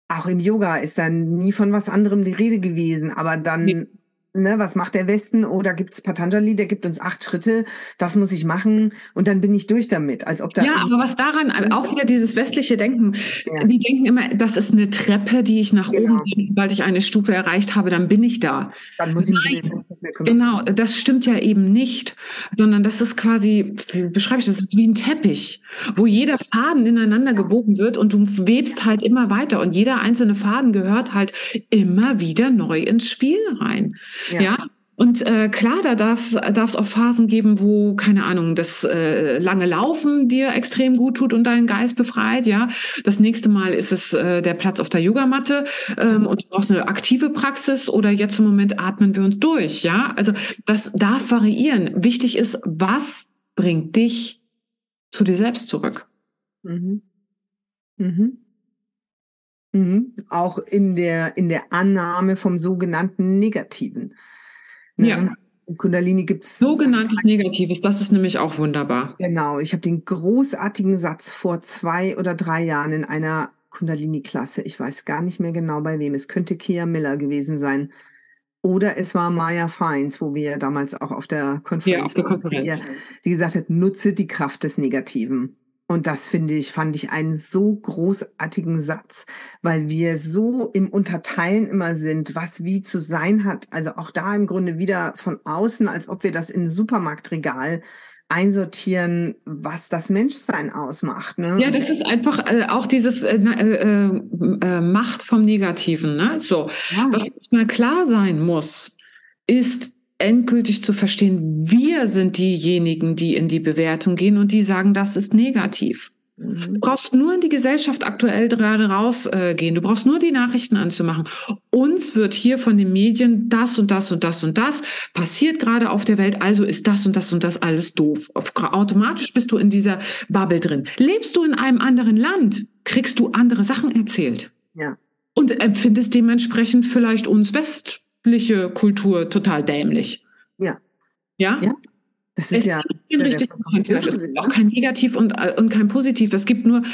auch im Yoga ist dann nie von was anderem die Rede gewesen, aber dann, ne, was macht der Westen? Oh, da gibt's Patanjali, der gibt uns 8 Schritte, das muss ich machen und dann bin ich durch damit, als ob da... Ja, aber was daran, auch wieder dieses westliche Denken, Ja. die denken immer, das ist eine Treppe, die ich nach Genau. oben gehe, sobald ich eine Stufe erreicht habe, dann bin ich da. Dann muss ich mich um den Rest nicht mehr kümmern. Genau, das stimmt ja eben nicht, sondern das ist quasi, wie beschreibe ich das, ist wie ein Teppich, wo jeder Faden ineinander gebogen wird und du webst halt immer weiter und jeder einzelne Faden gehört halt immer wieder neu ins Spiel rein. Ja. Und klar, da darf es auch Phasen geben, wo, keine Ahnung, das lange Laufen dir extrem gut tut und deinen Geist befreit, ja. Das nächste Mal ist es der Platz auf der Yogamatte und du brauchst eine aktive Praxis oder jetzt im Moment atmen wir uns durch, ja. Also das darf variieren. Wichtig ist, was bringt dich zu dir selbst zurück? Mhm. Mhm. Mhm. Auch in der Annahme vom sogenannten Negativen. Ne? Ja. Im Kundalini gibt es... Sogenanntes Negatives, das ist nämlich auch wunderbar. Genau, ich habe den großartigen Satz vor 2 oder 3 Jahren in einer Kundalini-Klasse, ich weiß gar nicht mehr genau bei wem, es könnte Kia Miller gewesen sein. Oder es war Maya Feins, wo wir damals auch auf der Konferenz, Ja, auf der Konferenz. Die gesagt hat, nutze die Kraft des Negativen. Und das fand ich einen so großartigen Satz, weil wir so im Unterteilen immer sind, was wie zu sein hat. Also auch da im Grunde wieder von außen, als ob wir das im Supermarktregal einsortieren, was das Menschsein ausmacht. Ne? Ja, das ist einfach auch dieses Macht vom Negativen. Ne? So, was jetzt mal klar sein muss, ist endgültig zu verstehen, wir sind diejenigen, die in die Bewertung gehen und die sagen, das ist negativ. Du brauchst nur in die Gesellschaft aktuell gerade rausgehen. Du brauchst nur die Nachrichten anzumachen. Uns wird hier von den Medien das und das und das und das passiert gerade auf der Welt. Also ist das und das und das alles doof. Automatisch bist du in dieser Bubble drin. Lebst du in einem anderen Land, kriegst du andere Sachen erzählt. Ja. Und empfindest dementsprechend vielleicht uns westliche Kultur total dämlich. Ja. Ja? Ja. Das ist ja kein richtig und kein falsch. Es ist auch kein Negativ und kein Positiv. Es gibt nur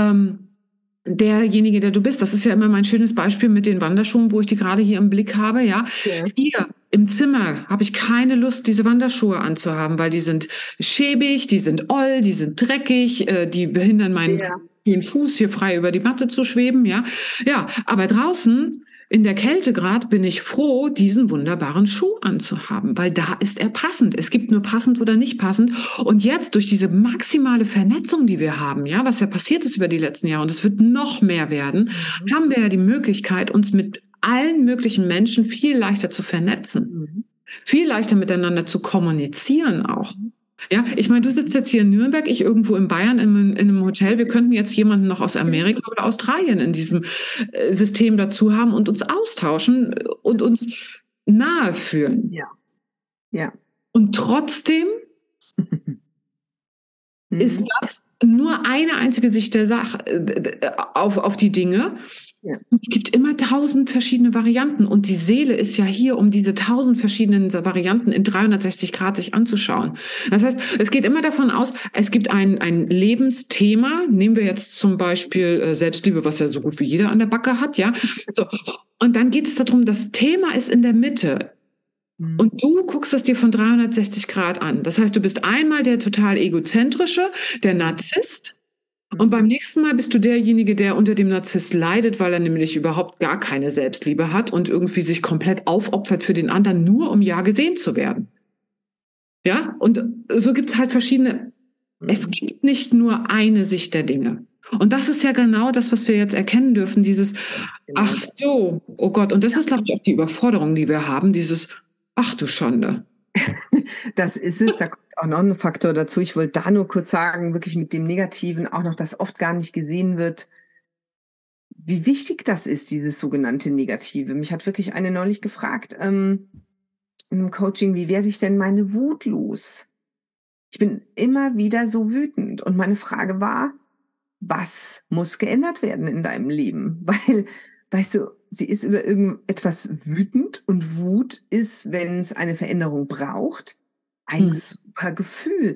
derjenige, der du bist. Das ist ja immer mein schönes Beispiel mit den Wanderschuhen, wo ich die gerade hier im Blick habe. Ja, hier im Zimmer habe ich keine Lust, diese Wanderschuhe anzuhaben, weil die sind schäbig, die sind oll, die sind dreckig, die behindern meinen Fuß hier frei über die Matte zu schweben. Ja, aber draußen in der Kälte gerade bin ich froh, diesen wunderbaren Schuh anzuhaben, weil da ist er passend. Es gibt nur passend oder nicht passend. Und jetzt durch diese maximale Vernetzung, die wir haben, ja, was ja passiert ist über die letzten Jahre, und es wird noch mehr werden, haben wir ja die Möglichkeit, uns mit allen möglichen Menschen viel leichter zu vernetzen, viel leichter miteinander zu kommunizieren auch. Ja, ich meine, du sitzt jetzt hier in Nürnberg, ich irgendwo in Bayern in einem Hotel. Wir könnten jetzt jemanden noch aus Amerika oder Australien in diesem System dazu haben und uns austauschen und uns nahe fühlen. Ja. Und trotzdem ist das nur eine einzige Sicht der Sache auf die Dinge. Ja. Es gibt immer 1000 verschiedene Varianten und die Seele ist ja hier, um diese 1000 verschiedenen Varianten in 360 Grad sich anzuschauen. Das heißt, es geht immer davon aus, es gibt ein Lebensthema. Nehmen wir jetzt zum Beispiel Selbstliebe, was ja so gut wie jeder an der Backe hat, ja. So. Und dann geht es darum, das Thema ist in der Mitte. Und du guckst das dir von 360 Grad an. Das heißt, du bist einmal der total egozentrische, der Narzisst. Und beim nächsten Mal bist du derjenige, der unter dem Narzisst leidet, weil er nämlich überhaupt gar keine Selbstliebe hat und irgendwie sich komplett aufopfert für den anderen, nur um ja gesehen zu werden. Ja, und so gibt es halt verschiedene. Es gibt nicht nur eine Sicht der Dinge. Und das ist ja genau das, was wir jetzt erkennen dürfen, dieses, ach so, oh Gott. Und das ist, glaube ich, auch die Überforderung, die wir haben, dieses, ach du Schande. Das ist es, da kommt auch noch ein Faktor dazu. Ich wollte da nur kurz sagen, wirklich mit dem Negativen auch noch, dass oft gar nicht gesehen wird, wie wichtig das ist, dieses sogenannte Negative. Mich hat wirklich eine neulich gefragt, in einem Coaching, wie werde ich denn meine Wut los? Ich bin immer wieder so wütend und meine Frage war, was muss geändert werden in deinem Leben? Weil, weißt du, sie ist über irgendetwas wütend und Wut ist, wenn es eine Veränderung braucht, ein super Gefühl.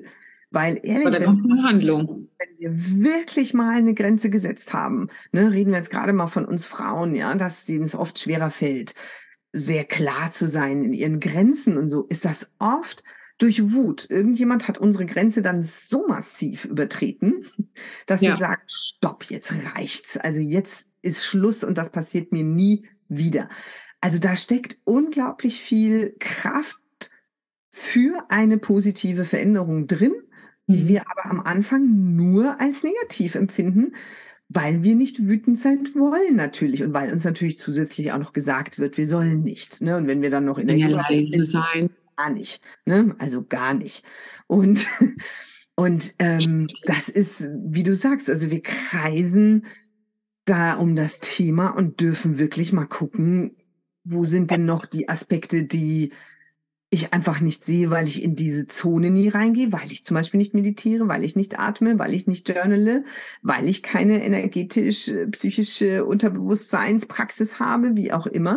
Weil Aber ehrlich, dann kommt es in Handlung. wenn wir wirklich mal eine Grenze gesetzt haben, ne, reden wir jetzt gerade mal von uns Frauen, ja, dass denen es oft schwerer fällt, sehr klar zu sein in ihren Grenzen und so, ist das oft durch Wut. Irgendjemand hat unsere Grenze dann so massiv übertreten, dass wir Ja, sagen, stopp, jetzt reicht's. Also jetzt ist Schluss und das passiert mir nie wieder. Also da steckt unglaublich viel Kraft für eine positive Veränderung drin, die mhm. wir aber am Anfang nur als negativ empfinden, weil wir nicht wütend sein wollen natürlich und weil uns natürlich zusätzlich auch noch gesagt wird, wir sollen nicht. Ne? Und wenn wir dann noch in der Ja, Yoga leise sind, sein. gar nicht. Ne? Also gar nicht. Und, und das ist, wie du sagst, also wir kreisen da um das Thema und dürfen wirklich mal gucken, wo sind denn noch die Aspekte, die ich einfach nicht sehe, weil ich in diese Zone nie reingehe, weil ich zum Beispiel nicht meditiere, weil ich nicht atme, weil ich nicht journale, weil ich keine psychische Unterbewusstseinspraxis habe, wie auch immer.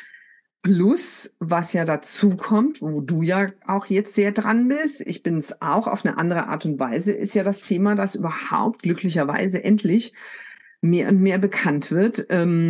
Plus, was ja dazu kommt, wo du ja auch jetzt sehr dran bist, ich bin es auch auf eine andere Art und Weise, ist ja das Thema, das überhaupt glücklicherweise endlich mehr und mehr bekannt wird.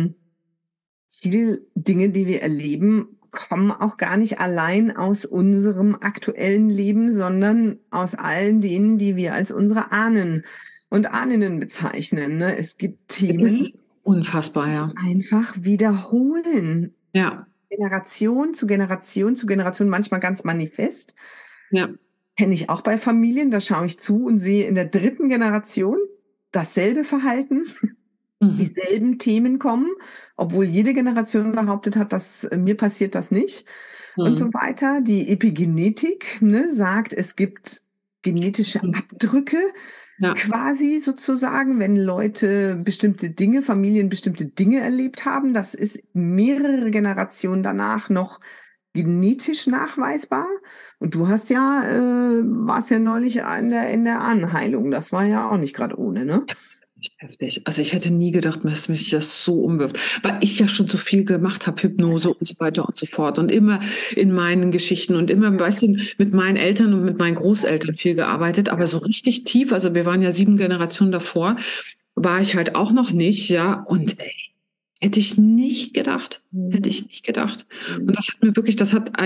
Viele Dinge, die wir erleben, kommen auch gar nicht allein aus unserem aktuellen Leben, sondern aus allen denen, die wir als unsere Ahnen und Ahnen bezeichnen. Ne? Es gibt Das Themen, ist unfassbar, ja. die einfach wiederholen. Ja, Generation zu Generation zu Generation, manchmal ganz manifest. ja. Kenne ich auch bei Familien, da schaue ich zu und sehe in der dritten Generation dasselbe Verhalten, Mhm. dieselben Themen kommen, obwohl jede Generation behauptet hat, dass mir passiert das nicht und so Mhm. weiter. Die Epigenetik, ne, sagt, es gibt genetische Abdrücke, Ja, quasi sozusagen, wenn Leute bestimmte Dinge, Familien bestimmte Dinge erlebt haben. Das ist mehrere Generationen danach noch genetisch nachweisbar. Und du hast ja, warst ja neulich in der Anheilung. Das war ja auch nicht gerade ohne, ne? echt heftig. Also ich hätte nie gedacht, dass mich das so umwirft, weil ich ja schon so viel gemacht habe, Hypnose und so weiter und so fort und immer in meinen Geschichten und immer, weißt du, mit meinen Eltern und mit meinen Großeltern viel gearbeitet, aber so richtig tief, also wir waren ja 7 Generationen davor, war ich halt auch noch nicht, ja, und ey, hätte ich nicht gedacht. Hätte ich nicht gedacht. Und das hat mir wirklich, das hat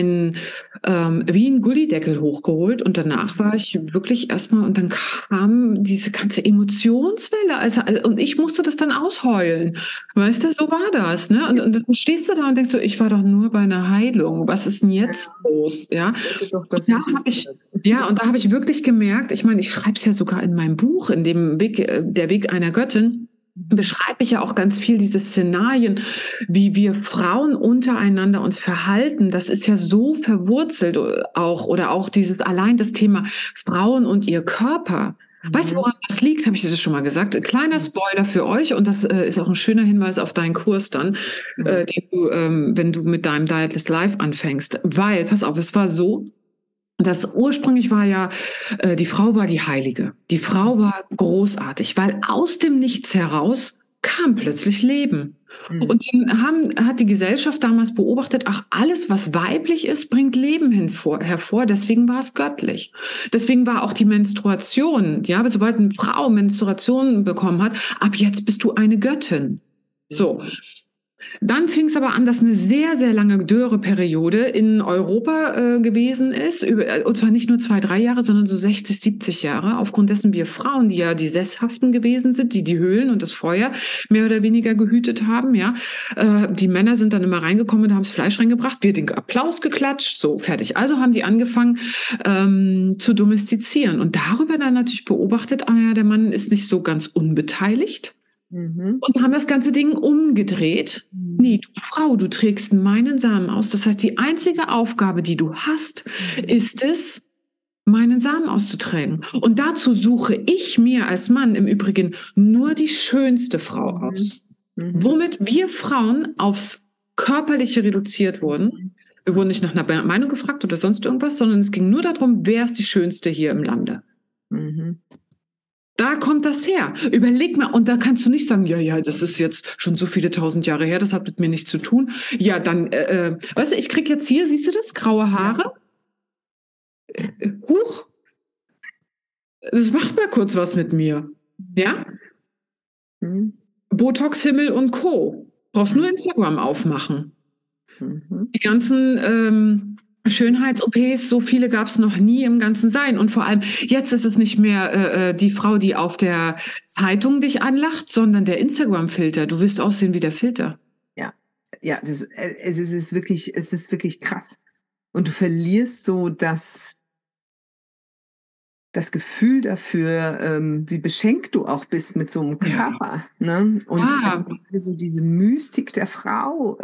wie ein Gullydeckel hochgeholt. Und danach war ich wirklich erstmal, und dann kam diese ganze Emotionswelle. Und ich musste das dann ausheulen. Weißt du, so war das. Ne? Und dann stehst du da und denkst so, ich war doch nur bei einer Heilung. Was ist denn jetzt los? Ja. Doch, das Und da ist habe ich, ja, und da habe ich wirklich gemerkt, ich meine, ich schreibe es ja sogar in meinem Buch, in dem Weg, der Weg einer Göttin, beschreibe ich ja auch ganz viel diese Szenarien, wie wir Frauen untereinander uns verhalten. Das ist ja so verwurzelt auch, oder auch dieses allein das Thema Frauen und ihr Körper. Weißt du, woran das liegt? Habe ich dir das schon mal gesagt? Kleiner Spoiler für euch, und das ist auch ein schöner Hinweis auf deinen Kurs dann, den du, wenn du mit deinem Dietless Life anfängst. Weil, pass auf, es war so, das ursprünglich war ja, die Frau war die Heilige. Die Frau war großartig, weil aus dem Nichts heraus kam plötzlich Leben. Und hat die Gesellschaft damals beobachtet, ach, alles, was weiblich ist, bringt Leben hervor. Deswegen war es göttlich. Deswegen war auch die Menstruation, ja, sobald eine Frau Menstruation bekommen hat, ab jetzt bist du eine Göttin. So. Dann fing es aber an, dass eine sehr, sehr lange Dürreperiode in Europa gewesen ist. Und zwar nicht nur 2, 3 Jahre, sondern so 60, 70 Jahre. Aufgrund dessen wir Frauen, die ja die Sesshaften gewesen sind, die Höhlen und das Feuer mehr oder weniger gehütet haben, ja. Die Männer sind dann immer reingekommen und haben das Fleisch reingebracht. Wir den Applaus geklatscht, so fertig. Also haben die angefangen zu domestizieren. Und darüber dann natürlich beobachtet, ah ja, der Mann ist nicht so ganz unbeteiligt. Und haben das ganze Ding umgedreht. Nee, du Frau, du trägst meinen Samen aus. Das heißt, die einzige Aufgabe, die du hast, ist es, meinen Samen auszutragen. Und dazu suche ich mir als Mann im Übrigen nur die schönste Frau aus. Womit wir Frauen aufs Körperliche reduziert wurden. Wir wurden nicht nach einer Meinung gefragt oder sonst irgendwas, sondern es ging nur darum, wer ist die Schönste hier im Lande. Da kommt das her. Überleg mal, und da kannst du nicht sagen, ja, das ist jetzt schon so viele 1000 Jahre her, das hat mit mir nichts zu tun. Ja, dann, weißt du, ich krieg jetzt hier, siehst du das, graue Haare? Huch. das macht mal kurz was mit mir. Ja? Mhm. Botox, Himmel und Co. Brauchst nur Instagram aufmachen. Mhm. Die ganzen Schönheits-OPs, so viele gab es noch nie im ganzen Sein. Und vor allem, jetzt ist es nicht mehr die Frau, die auf der Zeitung dich anlacht, sondern der Instagram-Filter. Du willst aussehen wie der Filter. Ja, es ist wirklich krass. Und du verlierst so das Gefühl dafür, wie beschenkt du auch bist mit so einem Körper. Ne? Und so diese Mystik der Frau,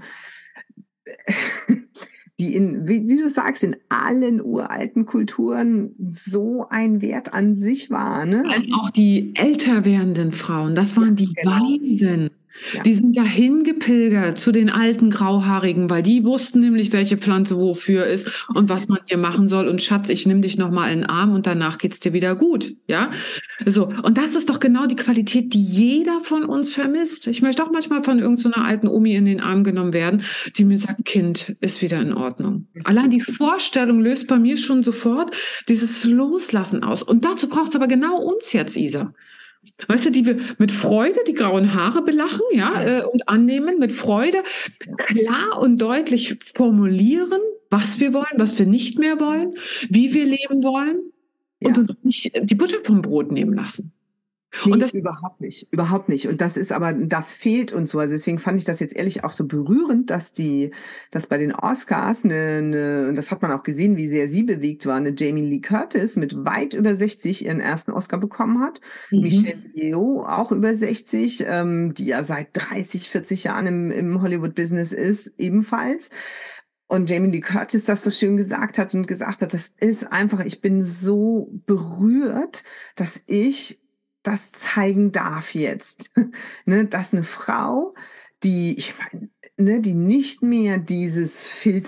die wie du sagst, in allen uralten Kulturen so ein Wert an sich war. Ne? Auch die älter werdenden Frauen, das waren die Weisen. Ja. Die sind dahin gepilgert zu den alten Grauhaarigen, weil die wussten nämlich, welche Pflanze wofür ist und was man hier machen soll. Und Schatz, ich nehme dich nochmal in den Arm und danach geht's dir wieder gut. Ja, so. Und das ist doch genau die Qualität, die jeder von uns vermisst. Ich möchte auch manchmal von irgendeiner alten Omi in den Arm genommen werden, die mir sagt, Kind, ist wieder in Ordnung. Allein die Vorstellung löst bei mir schon sofort dieses Loslassen aus. Und dazu braucht es aber genau uns jetzt, Isa. Weißt du, die wir mit Freude die grauen Haare belachen, und annehmen, mit Freude klar und deutlich formulieren, was wir wollen, was wir nicht mehr wollen, wie wir leben wollen und uns nicht die Butter vom Brot nehmen lassen. Nee, und das überhaupt nicht. Und das fehlt uns so. Also deswegen fand ich das jetzt ehrlich auch so berührend, dass bei den Oscars und das hat man auch gesehen, wie sehr sie bewegt war, eine Jamie Lee Curtis mit weit über 60 ihren ersten Oscar bekommen hat. Michelle Yeoh auch über 60, die ja seit 30, 40 Jahren im Hollywood-Business ist, ebenfalls. Und Jamie Lee Curtis das so schön gesagt hat, das ist einfach, ich bin so berührt, dass ich das zeigen darf jetzt, ne, dass eine Frau, die nicht mehr dieses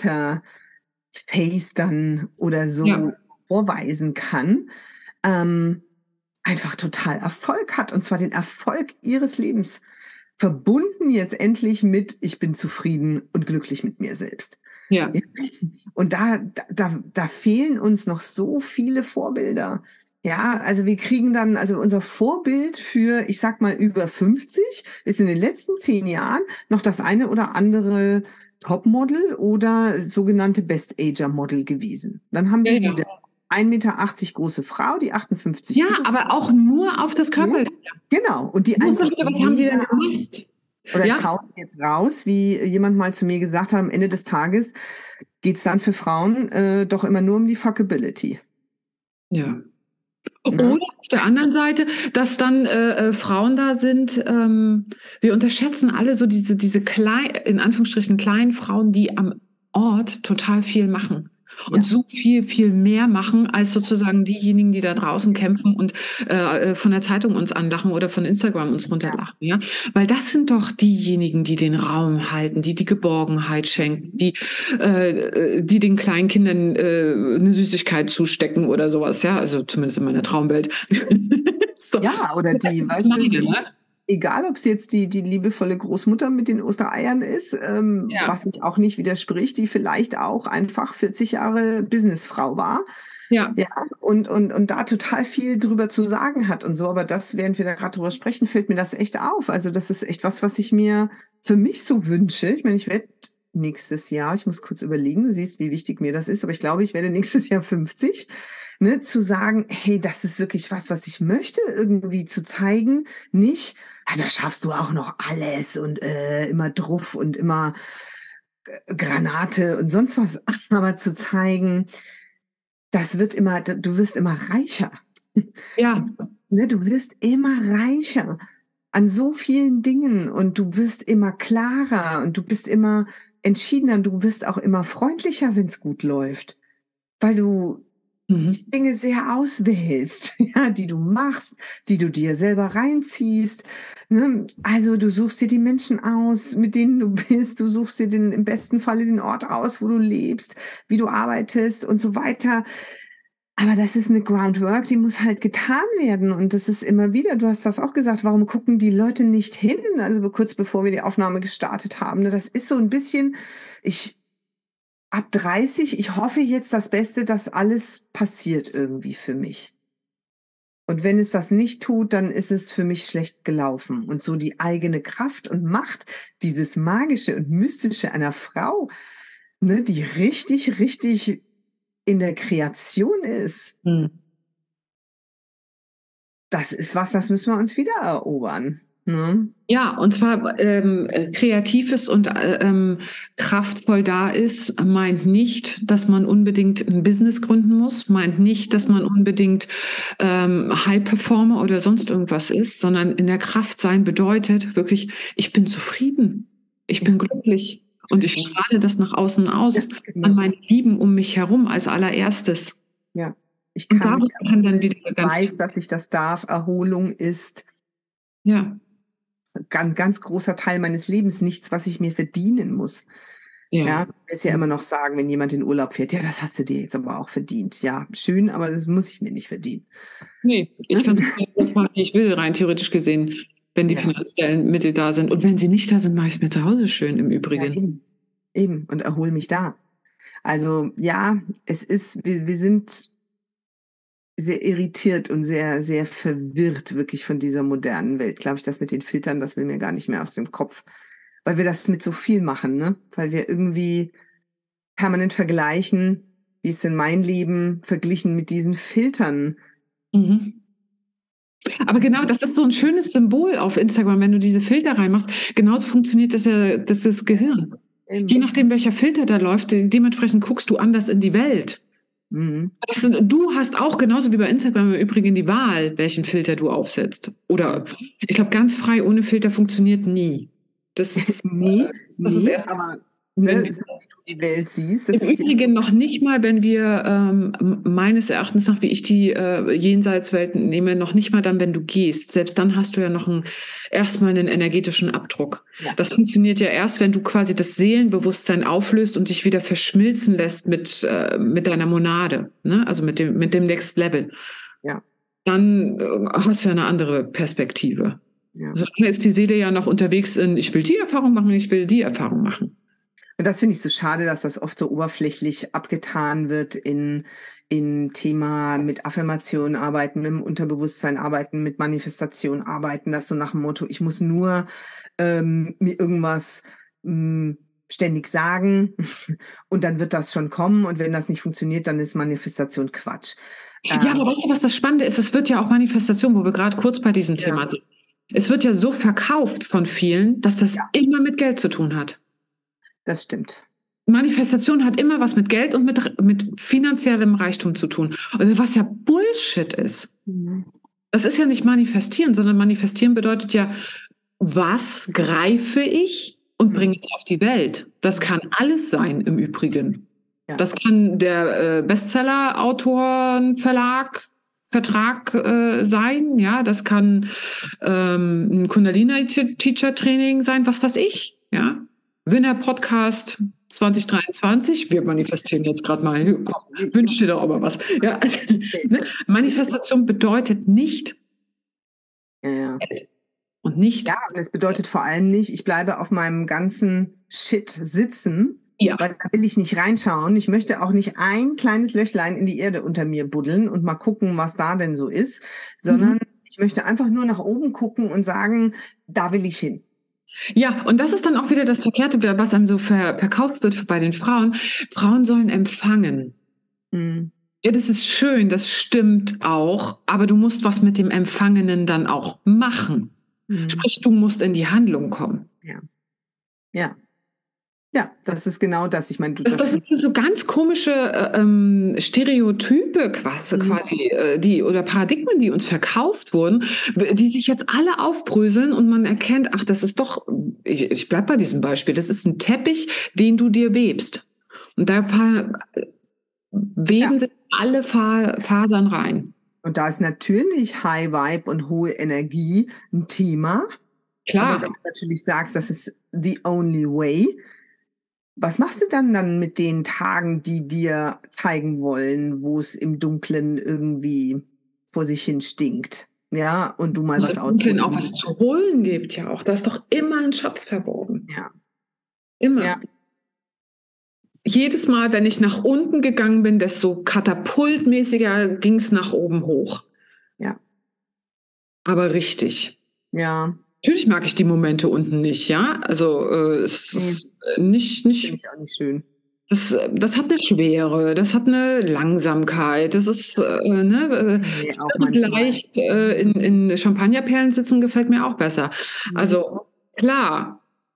Filter-Face dann oder so vorweisen kann, einfach total Erfolg hat, und zwar den Erfolg ihres Lebens, verbunden jetzt endlich mit, ich bin zufrieden und glücklich mit mir selbst. Ja. Und da fehlen uns noch so viele Vorbilder. Ja, also wir kriegen dann, also unser Vorbild für, ich sag mal, über 50 ist in den letzten 10 Jahren noch das eine oder andere Topmodel oder sogenannte Best-Ager-Model gewesen. Dann haben wir wieder 1,80 Meter große Frau, die 58 Kilo. Aber auch nur auf das Körper. Genau. Und die einfach. Was haben die denn gemacht? Oder ich hau jetzt raus, wie jemand mal zu mir gesagt hat, am Ende des Tages geht es dann für Frauen doch immer nur um die Fuckability. Ja. Oder auf der anderen Seite, dass dann Frauen da sind, wir unterschätzen alle so diese in Anführungsstrichen kleinen Frauen, die am Ort total viel machen. Und so viel mehr machen, als sozusagen diejenigen, die da draußen kämpfen und von der Zeitung uns anlachen oder von Instagram uns runterlachen. Ja? Weil das sind doch diejenigen, die den Raum halten, die Geborgenheit schenken, die den Kleinkindern eine Süßigkeit zustecken oder sowas. Ja, also zumindest in meiner Traumwelt. So. Ja, oder die, weißt du, egal, ob es jetzt die liebevolle Großmutter mit den Ostereiern ist, was sich auch nicht widerspricht, die vielleicht auch einfach 40 Jahre Businessfrau war. Ja, und da total viel drüber zu sagen hat und so. Aber das, während wir da gerade drüber sprechen, fällt mir das echt auf. Also das ist echt was ich mir für mich so wünsche. Ich meine, ich werde nächstes Jahr, ich muss kurz überlegen, du siehst, wie wichtig mir das ist, aber ich glaube, ich werde nächstes Jahr 50. Ne, zu sagen, hey, das ist wirklich was ich möchte, irgendwie zu zeigen, nicht, also schaffst du auch noch alles und immer drauf und immer Granate und sonst was, aber zu zeigen, du wirst immer reicher. Ja. Ne, du wirst immer reicher an so vielen Dingen und du wirst immer klarer und du bist immer entschiedener, du wirst auch immer freundlicher, wenn es gut läuft, weil du die Dinge sehr auswählst, ja, die du machst, die du dir selber reinziehst. Ne? Also du suchst dir die Menschen aus, mit denen du bist, du suchst dir im besten Falle den Ort aus, wo du lebst, wie du arbeitest und so weiter. Aber das ist eine Groundwork, die muss halt getan werden. Und das ist immer wieder, du hast das auch gesagt, warum gucken die Leute nicht hin? Also kurz bevor wir die Aufnahme gestartet haben. Ne? Das ist so ein bisschen, ab 30, ich hoffe jetzt das Beste, dass alles passiert irgendwie für mich. Und wenn es das nicht tut, dann ist es für mich schlecht gelaufen. Und so die eigene Kraft und Macht, dieses Magische und Mystische einer Frau, ne, die richtig, richtig in der Kreation ist, das ist was, das müssen wir uns wieder erobern. Ne? Ja, und zwar kreatives und kraftvoll da ist, meint nicht, dass man unbedingt ein Business gründen muss, meint nicht, dass man unbedingt High Performer oder sonst irgendwas ist, sondern in der Kraft sein bedeutet wirklich, ich bin zufrieden, ich bin glücklich und ich strahle das nach außen aus an meine Lieben um mich herum als allererstes. Ja, ich Und kann dann wieder ganz weiß, dass ich das darf. Erholung ist ja. Ganz, ganz großer Teil meines Lebens, nichts, was ich mir verdienen muss. Ja, ist ja immer noch sagen, wenn jemand in Urlaub fährt, ja, das hast du dir jetzt aber auch verdient. Ja, schön, aber das muss ich mir nicht verdienen. Nee, ich kann es machen, wie ich will, rein theoretisch gesehen, wenn die finanziellen Mittel da sind. Und wenn sie nicht da sind, mache ich es mir zu Hause schön im Übrigen. Ja, eben. Und erhole mich da. Also ja, es ist, wir sind sehr irritiert und sehr, sehr verwirrt wirklich von dieser modernen Welt. Glaube ich, das mit den Filtern, das will mir gar nicht mehr aus dem Kopf. Weil wir das mit so viel machen, ne? Weil wir irgendwie permanent vergleichen, wie ist denn mein Leben verglichen mit diesen Filtern. Mhm. Aber genau, das ist so ein schönes Symbol auf Instagram, wenn du diese Filter reinmachst. Genauso funktioniert das ja das Gehirn. Je nachdem, welcher Filter da läuft, dementsprechend guckst du anders in die Welt. Du hast auch genauso wie bei Instagram im Übrigen die Wahl, welchen Filter du aufsetzt. Oder ich glaube, ganz frei ohne Filter funktioniert nie. Das ist erst aber wenn du die Welt siehst. Im Übrigen noch nicht mal, wenn wir meines Erachtens nach, wie ich die Jenseitswelten nehme, noch nicht mal dann, wenn du gehst. Selbst dann hast du ja noch erstmal einen energetischen Abdruck. Ja. Das funktioniert ja erst, wenn du quasi das Seelenbewusstsein auflöst und dich wieder verschmilzen lässt mit deiner Monade, ne? Also mit dem Next Level. Ja. Dann hast du ja eine andere Perspektive. Ja. Solange ist die Seele ja noch unterwegs in, ich will die Erfahrung machen, ich will die Erfahrung machen. Und das finde ich so schade, dass das oft so oberflächlich abgetan wird in Thema mit Affirmationen arbeiten, mit dem Unterbewusstsein arbeiten, mit Manifestation arbeiten, das so nach dem Motto, ich muss nur mir irgendwas ständig sagen und dann wird das schon kommen und wenn das nicht funktioniert, dann ist Manifestation Quatsch. Ja, aber weißt du, was das Spannende ist? Es wird ja auch Manifestation, wo wir gerade kurz bei diesem Thema sind. Es wird ja so verkauft von vielen, dass das immer mit Geld zu tun hat. Das stimmt. Manifestation hat immer was mit Geld und mit finanziellem Reichtum zu tun. Also was ja Bullshit ist. Das ist ja nicht manifestieren, sondern manifestieren bedeutet ja, was greife ich und bringe es auf die Welt. Das kann alles sein im Übrigen. Ja. Das kann der Bestseller-Autorenvertrag sein, ja, das kann ein Kundalini-Teacher-Training sein, was weiß ich, ja. Winner-Podcast 2023, wir manifestieren jetzt gerade mal, wünsch dir doch aber was. Ja, also, ne? Manifestation bedeutet nicht und nicht. Ja, und es bedeutet vor allem nicht, ich bleibe auf meinem ganzen Shit sitzen, weil da will ich nicht reinschauen. Ich möchte auch nicht ein kleines Löchlein in die Erde unter mir buddeln und mal gucken, was da denn so ist, sondern ich möchte einfach nur nach oben gucken und sagen, da will ich hin. Ja, und das ist dann auch wieder das Verkehrte, was einem so verkauft wird bei den Frauen. Frauen sollen empfangen. Ja, das ist schön, das stimmt auch, aber du musst was mit dem Empfangenen dann auch machen. Sprich, du musst in die Handlung kommen. Ja, das ist genau das. Ich meine, das sind so ganz komische Stereotype quasi, oder Paradigmen, die uns verkauft wurden, die sich jetzt alle aufbröseln und man erkennt, ach, das ist doch, ich bleib bei diesem Beispiel, das ist ein Teppich, den du dir webst. Und da weben sich alle Fasern rein. Und da ist natürlich High Vibe und hohe Energie ein Thema. Klar. Aber wenn du natürlich sagst, das ist the only way. Was machst du dann mit den Tagen, die dir zeigen wollen, wo es im Dunklen irgendwie vor sich hin stinkt? Ja, und du mal was im Dunklen auch was zu holen gibt, ja auch. Da ist doch immer ein Schatz verborgen. Ja. Immer. Ja. Jedes Mal, wenn ich nach unten gegangen bin, desto katapultmäßiger ging es nach oben hoch. Ja. aber richtig. Ja. Natürlich mag ich die Momente unten nicht, ja. Also es ist nicht, Finde ich auch nicht schön. das hat eine Schwere, das hat eine Langsamkeit, das ist, Nee, auch manchmal. leicht in Champagnerperlen sitzen gefällt mir auch besser. Also klar,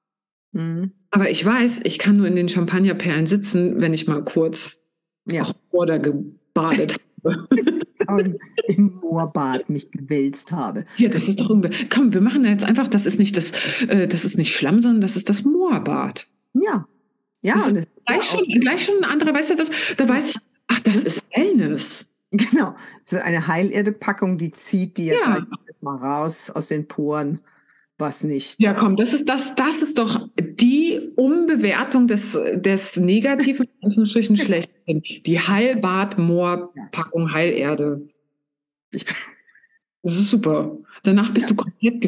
aber ich weiß, ich kann nur in den Champagnerperlen sitzen, wenn ich mal kurz auch Border gebadet habe. Und im Moorbad mich gewälzt habe. Ja, das ist doch irgendwie. Komm, wir machen da jetzt einfach, das ist nicht Schlamm, sondern das ist das Moorbad. Ja. Ja, das und ist gleich schon ein anderer, weißt du, da weiß ich, ach, das ist Wellness. Genau. Das ist eine Heilerdepackung, die zieht dir gleich alles mal raus aus den Poren, was nicht. Ja, komm, das ist doch die Umbewertung des negativen Anführungsstrichen schlechthin. Die Heilbad-Moor-Packung Heilerde. Das ist super. Danach bist du komplett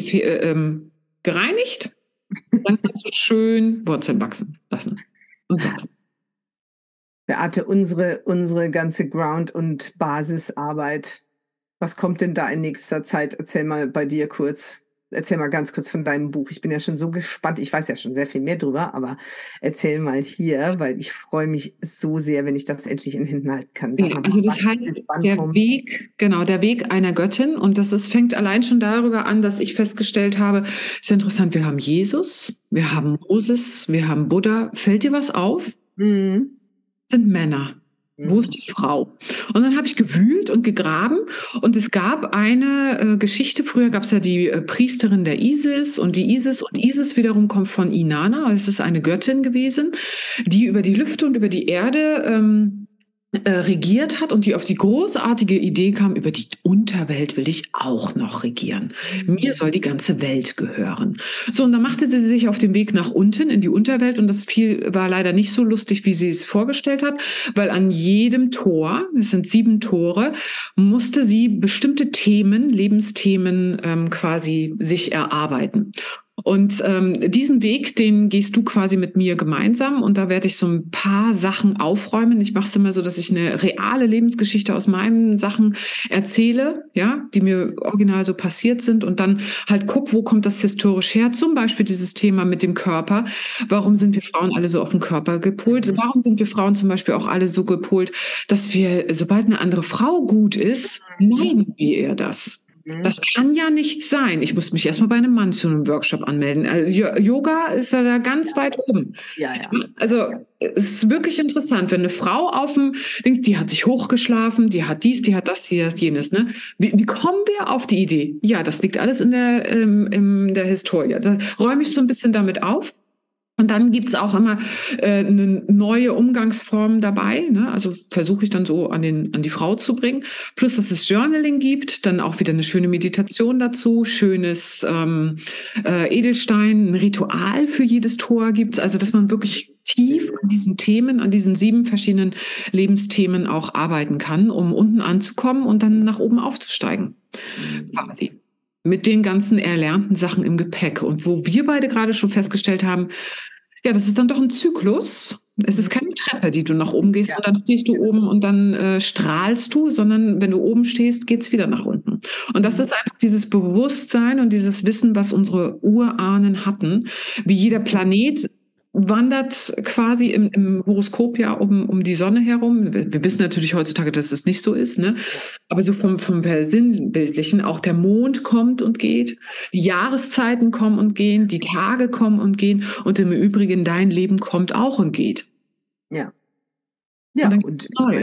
gereinigt. Dann kannst du schön Wurzeln wachsen lassen. Und wachsen. Beate, unsere ganze Ground- und Basisarbeit, was kommt denn da in nächster Zeit? Erzähl mal bei dir kurz. Erzähl mal ganz kurz von deinem Buch. Ich bin ja schon so gespannt. Ich weiß ja schon sehr viel mehr drüber, aber erzähl mal hier, weil ich freue mich so sehr, wenn ich das endlich in Händen halten kann. Ja, also das heißt, der Weg einer Göttin. Und fängt allein schon darüber an, dass ich festgestellt habe, ist ja interessant, wir haben Jesus, wir haben Moses, wir haben Buddha. Fällt dir was auf? Mhm. Sind Männer. Wo ist die Frau? Und dann habe ich gewühlt und gegraben und es gab eine Geschichte, früher gab es ja die Priesterin der Isis und die Isis wiederum kommt von Inanna, es ist eine Göttin gewesen, die über die Lüfte und über die Erde regiert hat und die auf die großartige Idee kam, über die Unterwelt will ich auch noch regieren. Mir soll die ganze Welt gehören. So, und dann machte sie sich auf den Weg nach unten in die Unterwelt und das war leider nicht so lustig, wie sie es vorgestellt hat, weil an jedem Tor, es sind 7 Tore, musste sie bestimmte Themen, Lebensthemen quasi sich erarbeiten. Und diesen Weg, den gehst du quasi mit mir gemeinsam und da werde ich so ein paar Sachen aufräumen. Ich mache es immer so, dass ich eine reale Lebensgeschichte aus meinen Sachen erzähle, ja, die mir original so passiert sind und dann halt guck, wo kommt das historisch her? Zum Beispiel dieses Thema mit dem Körper. Warum sind wir Frauen alle so auf den Körper gepolt? Warum sind wir Frauen zum Beispiel auch alle so gepolt, dass wir, sobald eine andere Frau gut ist, meiden wir eher das? Das kann ja nicht sein. Ich muss mich erstmal bei einem Mann zu einem Workshop anmelden. Yoga ist ja da ganz weit oben. Ja. Also es ist wirklich interessant, wenn eine Frau auf dem Dings, die hat sich hochgeschlafen, die hat dies, die hat das, die hat jenes. Ne? Wie kommen wir auf die Idee? Ja, das liegt alles in der Historie. Da räume ich so ein bisschen damit auf. Und dann gibt es auch immer eine neue Umgangsform dabei. Ne? Also versuche ich dann so an die Frau zu bringen. Plus, dass es Journaling gibt, dann auch wieder eine schöne Meditation dazu, schönes Edelstein, ein Ritual für jedes Tor gibt es. Also, dass man wirklich tief an diesen Themen, an diesen 7 verschiedenen Lebensthemen auch arbeiten kann, um unten anzukommen und dann nach oben aufzusteigen. Quasi. Mit den ganzen erlernten Sachen im Gepäck. Und wo wir beide gerade schon festgestellt haben, ja, das ist dann doch ein Zyklus. Es ist keine Treppe, die du nach oben gehst und dann stehst du oben und dann strahlst du, sondern wenn du oben stehst, geht es wieder nach unten. Und das ist einfach dieses Bewusstsein und dieses Wissen, was unsere Urahnen hatten, wie jeder Planet wandert quasi im Horoskop ja um die Sonne herum. Wir wissen natürlich heutzutage, dass es nicht so ist, ne? Aber so vom Sinnbildlichen, auch der Mond kommt und geht, die Jahreszeiten kommen und gehen, die Tage kommen und gehen und im Übrigen dein Leben kommt auch und geht. Ja. Ja, und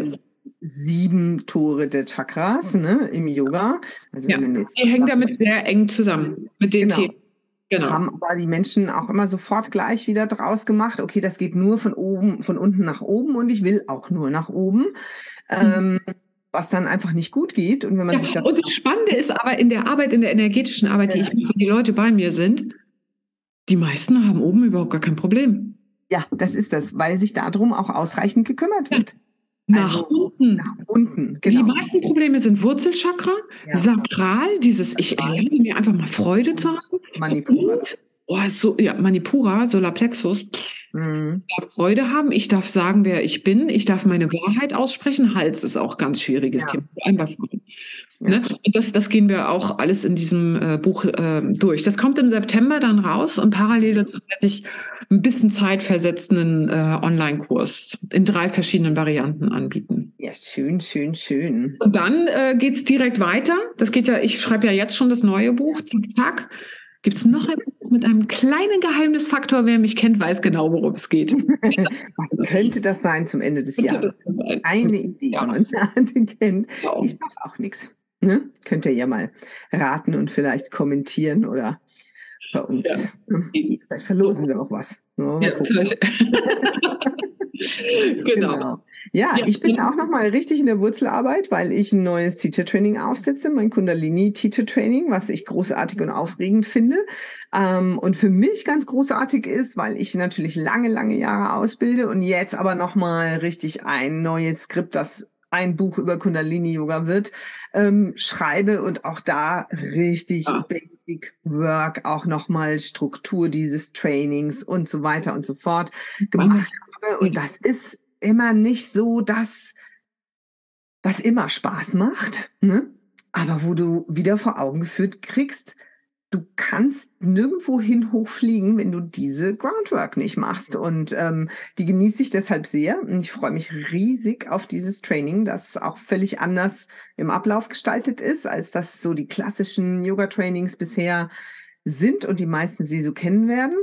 7 Tore der Chakras, ne, im Yoga. Also ja, die hängen damit sehr eng zusammen mit den Themen. Genau. Haben aber die Menschen auch immer sofort gleich wieder draus gemacht, okay, das geht nur von unten nach oben und ich will auch nur nach oben, was dann einfach nicht gut geht. Und wenn man sich und das Spannende ist aber in der energetischen Arbeit, die ich mache, die Leute bei mir sind, die meisten haben oben überhaupt gar kein Problem. Ja, das ist das, weil sich darum auch ausreichend gekümmert wird. Nach unten. Nach unten, genau. Die meisten Probleme sind Wurzelchakra, Sakral, ich erlaube mir einfach mal Freude zu haben. Manipulation. Manipura, Solarplexus. Ich darf Freude haben, ich darf sagen, wer ich bin, ich darf meine Wahrheit aussprechen. Hals ist auch ein ganz schwieriges Thema, vor allem bei Frauen. Ne? Und das gehen wir auch alles in diesem Buch durch. Das kommt im September dann raus und parallel dazu werde ich ein bisschen zeitversetzten Online-Kurs in 3 verschiedenen Varianten anbieten. Ja, schön, schön, schön. Und dann geht es direkt weiter. Das geht ja, ich schreibe ja jetzt schon das neue Buch, zack, zack. Gibt es noch ein Buch mit einem kleinen Geheimnisfaktor? Wer mich kennt, weiß genau, worum es geht. Was könnte das sein zum Ende des Jahres? Eine Idee, wenn man den kennt. Genau. Ich sage auch nichts. Ne? Könnt ihr ja mal raten und vielleicht kommentieren oder bei uns. Ja. Vielleicht verlosen wir auch was. Ja, vielleicht. Genau. Ja, ich bin auch nochmal richtig in der Wurzelarbeit, weil ich ein neues Teacher Training aufsetze, mein Kundalini Teacher Training, was ich großartig und aufregend finde. Und für mich ganz großartig ist, weil ich natürlich lange, lange Jahre ausbilde und jetzt aber nochmal richtig ein neues Skript, das ein Buch über Kundalini Yoga wird, schreibe und auch da richtig Basic Work, auch nochmal Struktur dieses Trainings und so weiter und so fort gemacht habe. Und das ist immer nicht so das, was immer Spaß macht, ne? Aber wo du wieder vor Augen geführt kriegst, du kannst nirgendwo hin hochfliegen, wenn du diese Groundwork nicht machst. Und die genieße ich deshalb sehr. Und ich freue mich riesig auf dieses Training, das auch völlig anders im Ablauf gestaltet ist, als das so die klassischen Yoga-Trainings bisher sind und die meisten sie so kennen werden.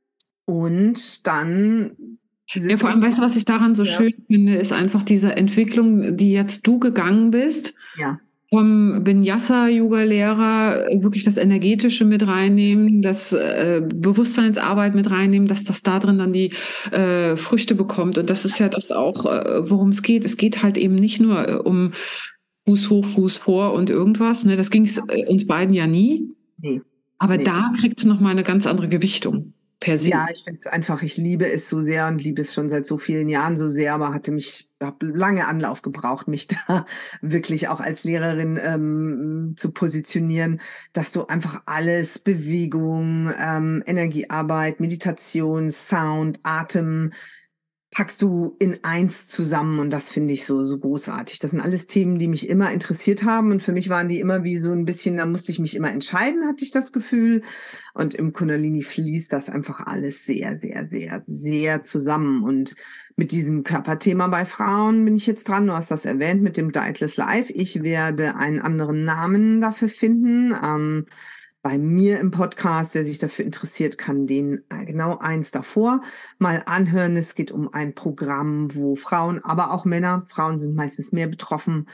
Und dann... Ja, vor allem, weißt du, was ich daran so schön finde, ist einfach diese Entwicklung, die jetzt du gegangen bist. Ja. Vom Vinyasa-Yoga-Lehrer wirklich das Energetische mit reinnehmen, das Bewusstseinsarbeit mit reinnehmen, dass das da drin dann die Früchte bekommt. Und das ist ja das auch, worum es geht. Es geht halt eben nicht nur um Fuß hoch, Fuß vor und irgendwas. Ne? Das ging es uns beiden ja nie. Nee. Aber da kriegt es nochmal eine ganz andere Gewichtung. Ja, ich finde es einfach, ich liebe es so sehr und liebe es schon seit so vielen Jahren so sehr, aber habe lange Anlauf gebraucht, mich da wirklich auch als Lehrerin zu positionieren, dass du einfach alles, Bewegung, Energiearbeit, Meditation, Sound, Atem, packst du in eins zusammen und das finde ich so großartig. Das sind alles Themen, die mich immer interessiert haben und für mich waren die immer wie so ein bisschen, da musste ich mich immer entscheiden, hatte ich das Gefühl. Und im Kundalini fließt das einfach alles sehr, sehr, sehr, sehr zusammen. Und mit diesem Körperthema bei Frauen bin ich jetzt dran. Du hast das erwähnt mit dem Dietless Life. Ich werde einen anderen Namen dafür finden. Bei mir im Podcast, wer sich dafür interessiert, kann den genau eins davor mal anhören. Es geht um ein Programm, wo Frauen, aber auch Männer, Frauen sind meistens mehr betroffen,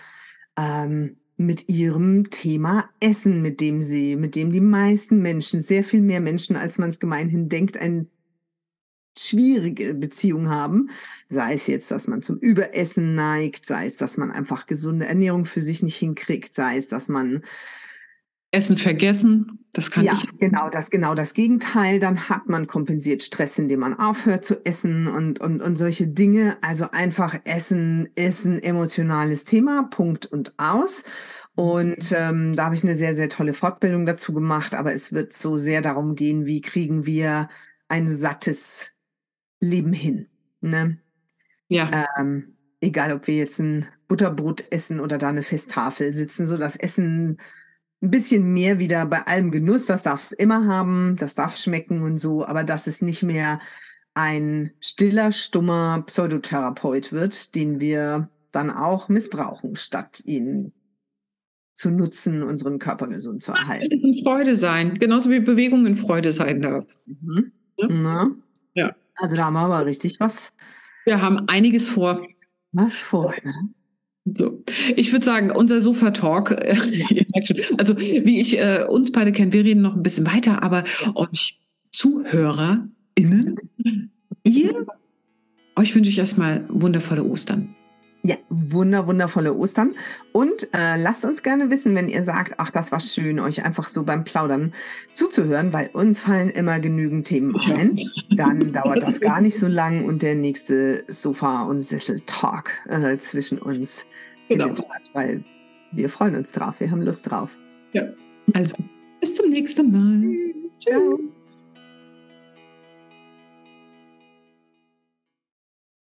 mit ihrem Thema Essen, mit dem die meisten Menschen, sehr viel mehr Menschen, als man es gemeinhin denkt, eine schwierige Beziehung haben. Sei es jetzt, dass man zum Überessen neigt, sei es, dass man einfach gesunde Ernährung für sich nicht hinkriegt, sei es, dass man Essen vergessen, das kann ich. Ja, genau das Gegenteil. Dann hat man kompensiert Stress, indem man aufhört zu essen und solche Dinge. Also einfach Essen ist ein emotionales Thema, Punkt und aus. Und da habe ich eine sehr, sehr tolle Fortbildung dazu gemacht. Aber es wird so sehr darum gehen, wie kriegen wir ein sattes Leben hin. Ne? Ja. Egal, ob wir jetzt ein Butterbrot essen oder da eine Festtafel sitzen, so das Essen ein bisschen mehr wieder bei allem Genuss, das darf es immer haben, das darf schmecken und so, aber dass es nicht mehr ein stiller, stummer Pseudotherapeut wird, den wir dann auch missbrauchen, statt ihn zu nutzen, unseren Körper gesund zu erhalten. Es darf Freude sein, genauso wie Bewegung in Freude sein darf. Mhm. Ja. Also da haben wir aber richtig was. Wir haben einiges vor. Was vor, ne? So. Ich würde sagen, unser Sofa-Talk, also wie ich uns beide kenne, wir reden noch ein bisschen weiter, aber euch ZuhörerInnen, euch wünsche ich erstmal wundervolle Ostern. Ja, wundervolle Ostern. Und lasst uns gerne wissen, wenn ihr sagt, ach, das war schön, euch einfach so beim Plaudern zuzuhören, weil uns fallen immer genügend Themen ein. Dann dauert das gar nicht so lang und der nächste Sofa- und Sessel-Talk zwischen uns findet statt, weil wir freuen uns drauf, wir haben Lust drauf. Ja, also bis zum nächsten Mal. Ciao.